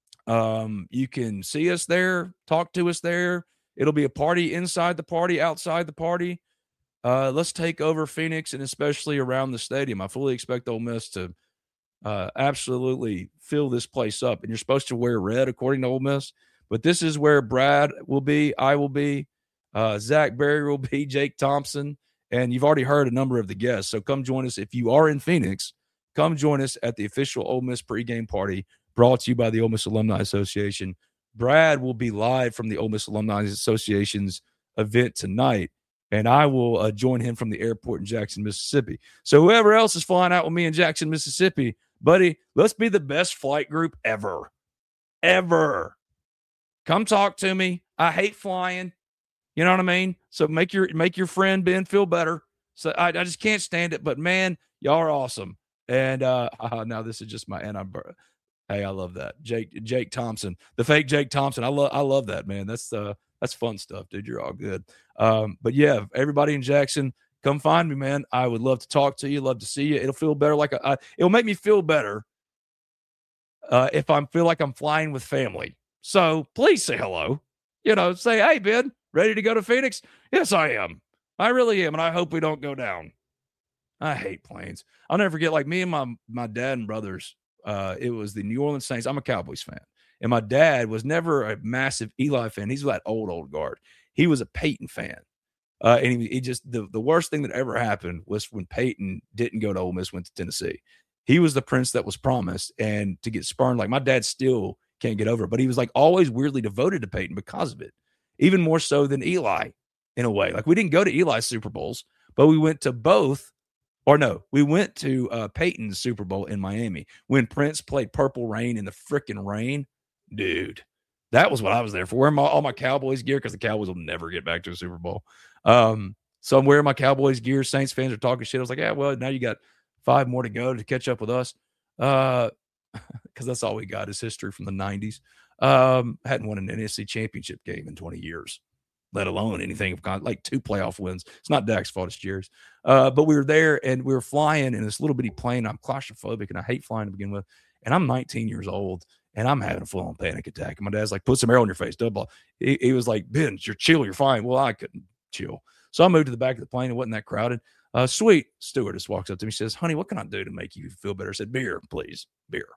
Um, you can see us there, talk to us there. It'll be a party inside the party, outside the party. Uh, let's take over Phoenix and especially around the stadium. I fully expect Ole Miss to uh, absolutely fill this place up. And you're supposed to wear red according to Ole Miss. But this is where Brad will be, I will be, uh, Zach Berry will be, Jake Thompson. And you've already heard a number of the guests. So come join us. If you are in Phoenix, come join us at the official Ole Miss pregame party brought to you by the Ole Miss Alumni Association. Brad will be live from the Ole Miss Alumni Association's event tonight, and I will uh, join him from the airport in Jackson, Mississippi. So whoever else is flying out with me in Jackson, Mississippi, buddy, let's be the best flight group ever. Ever. Come talk to me. I hate flying. You know what I mean? So make your make your friend Ben feel better. So I, I just can't stand it. But, man, y'all are awesome. And uh, uh, now this is just my – and I'm – hey, I love that. Jake Jake Thompson, the fake Jake Thompson. I love I love that, man. That's uh that's fun stuff, dude. You're all good. Um, but yeah, everybody in Jackson, come find me, man. I would love to talk to you, love to see you. It'll feel better like a, I, it'll make me feel better uh, if I feel like I'm flying with family. So please say hello. You know, say, hey, Ben, ready to go to Phoenix? Yes, I am. I really am, and I hope we don't go down. I hate planes. I'll never forget, like me and my my dad and brothers. Uh, it was the New Orleans Saints. I'm a Cowboys fan. And my dad was never a massive Eli fan. He's that old, old guard. He was a Peyton fan. Uh, and he, he just, the, the worst thing that ever happened was when Peyton didn't go to Ole Miss, went to Tennessee. He was the prince that was promised. And to get spurned, like my dad still can't get over it. But he was like always weirdly devoted to Peyton because of it. Even more so than Eli in a way. Like we didn't go to Eli's Super Bowls, but we went to both. Or no, we went to uh, Peyton's Super Bowl in Miami when Prince played Purple Rain in the freaking rain. Dude, that was what I was there for. Wearing my, all my Cowboys gear because the Cowboys will never get back to a Super Bowl. Um, so I'm wearing my Cowboys gear. Saints fans are talking shit. I was like, yeah, well, now you got five more to go to catch up with us. Uh, because that's all we got is history from the nineties. Um, hadn't won an N F C championship game in twenty years. Let alone anything of kind, like two playoff wins. It's not Dak's fault, it's Jerry's. Uh, but we were there and we were flying in this little bitty plane. I'm claustrophobic and I hate flying to begin with. And I'm nineteen years old and I'm having a full-on panic attack. And my dad's like, put some air on your face. Double. He, he was like, Ben, you're chill, you're fine. Well, I couldn't chill. So I moved to the back of the plane. It wasn't that crowded. Uh, sweet stewardess walks up to me. She says, honey, what can I do to make you feel better? I said, beer, please, beer.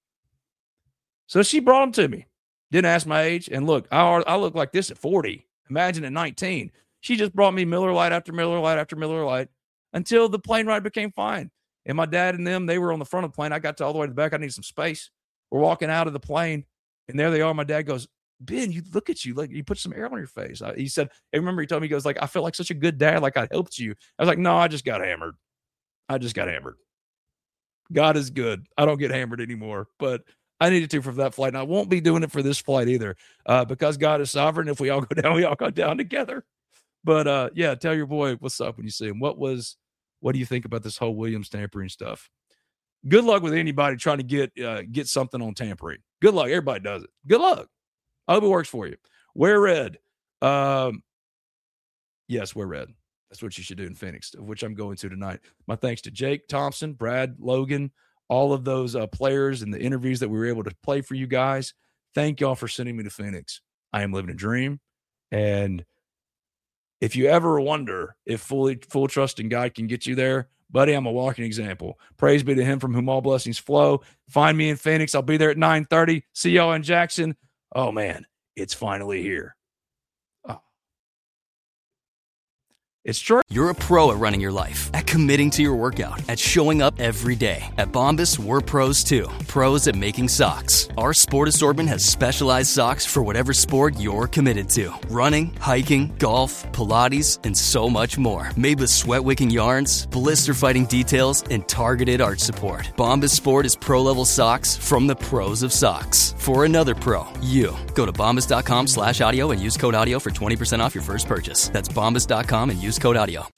So she brought them to me. Didn't ask my age. And look, I, I look like this at forty. Imagine at nineteen. She just brought me Miller Lite after Miller Lite after Miller Lite until the plane ride became fine. And my dad and them, they were on the front of the plane. I got to all the way to the back. I needed some space. We're walking out of the plane, and there they are. My dad goes, Ben, you look at you. Like you put some air on your face. I, he said, I remember he told me, he goes, like, I felt like such a good dad. Like I helped you. I was like, no, I just got hammered. I just got hammered. God is good. I don't get hammered anymore, but I needed to for that flight, and I won't be doing it for this flight either, uh, because God is sovereign. If we all go down, we all go down together. But uh, yeah, tell your boy what's up when you see him. What was, what do you think about this whole Williams tampering stuff? Good luck with anybody trying to get uh, get something on tampering. Good luck. Everybody does it. Good luck. I hope it works for you. Wear red. Um, yes, wear red. That's what you should do in Phoenix, which I'm going to tonight. My thanks to Jake Thompson, Brad, Logan, all of those uh, players and the interviews that we were able to play for you guys. thank y'all for sending me to Phoenix. I am living a dream. And if you ever wonder if fully full trust in God can get you there, buddy, I'm a walking example. Praise be to him from whom all blessings flow. Find me in Phoenix. I'll be there at nine thirty. See y'all in Jackson. Oh, man, it's finally here. Oh. It's true. You're a pro at running your life, at committing to your workout, at showing up every day. At Bombas, we're pros too. Pros at making socks. Our sport assortment has specialized socks for whatever sport you're committed to. Running, hiking, golf, Pilates, and so much more. Made with sweat-wicking yarns, blister-fighting details, and targeted arch support. Bombas Sport is pro-level socks from the pros of socks. For another pro, you. Go to bombas.com slash audio and use code audio for twenty percent off your first purchase. That's bombas dot com and use code audio.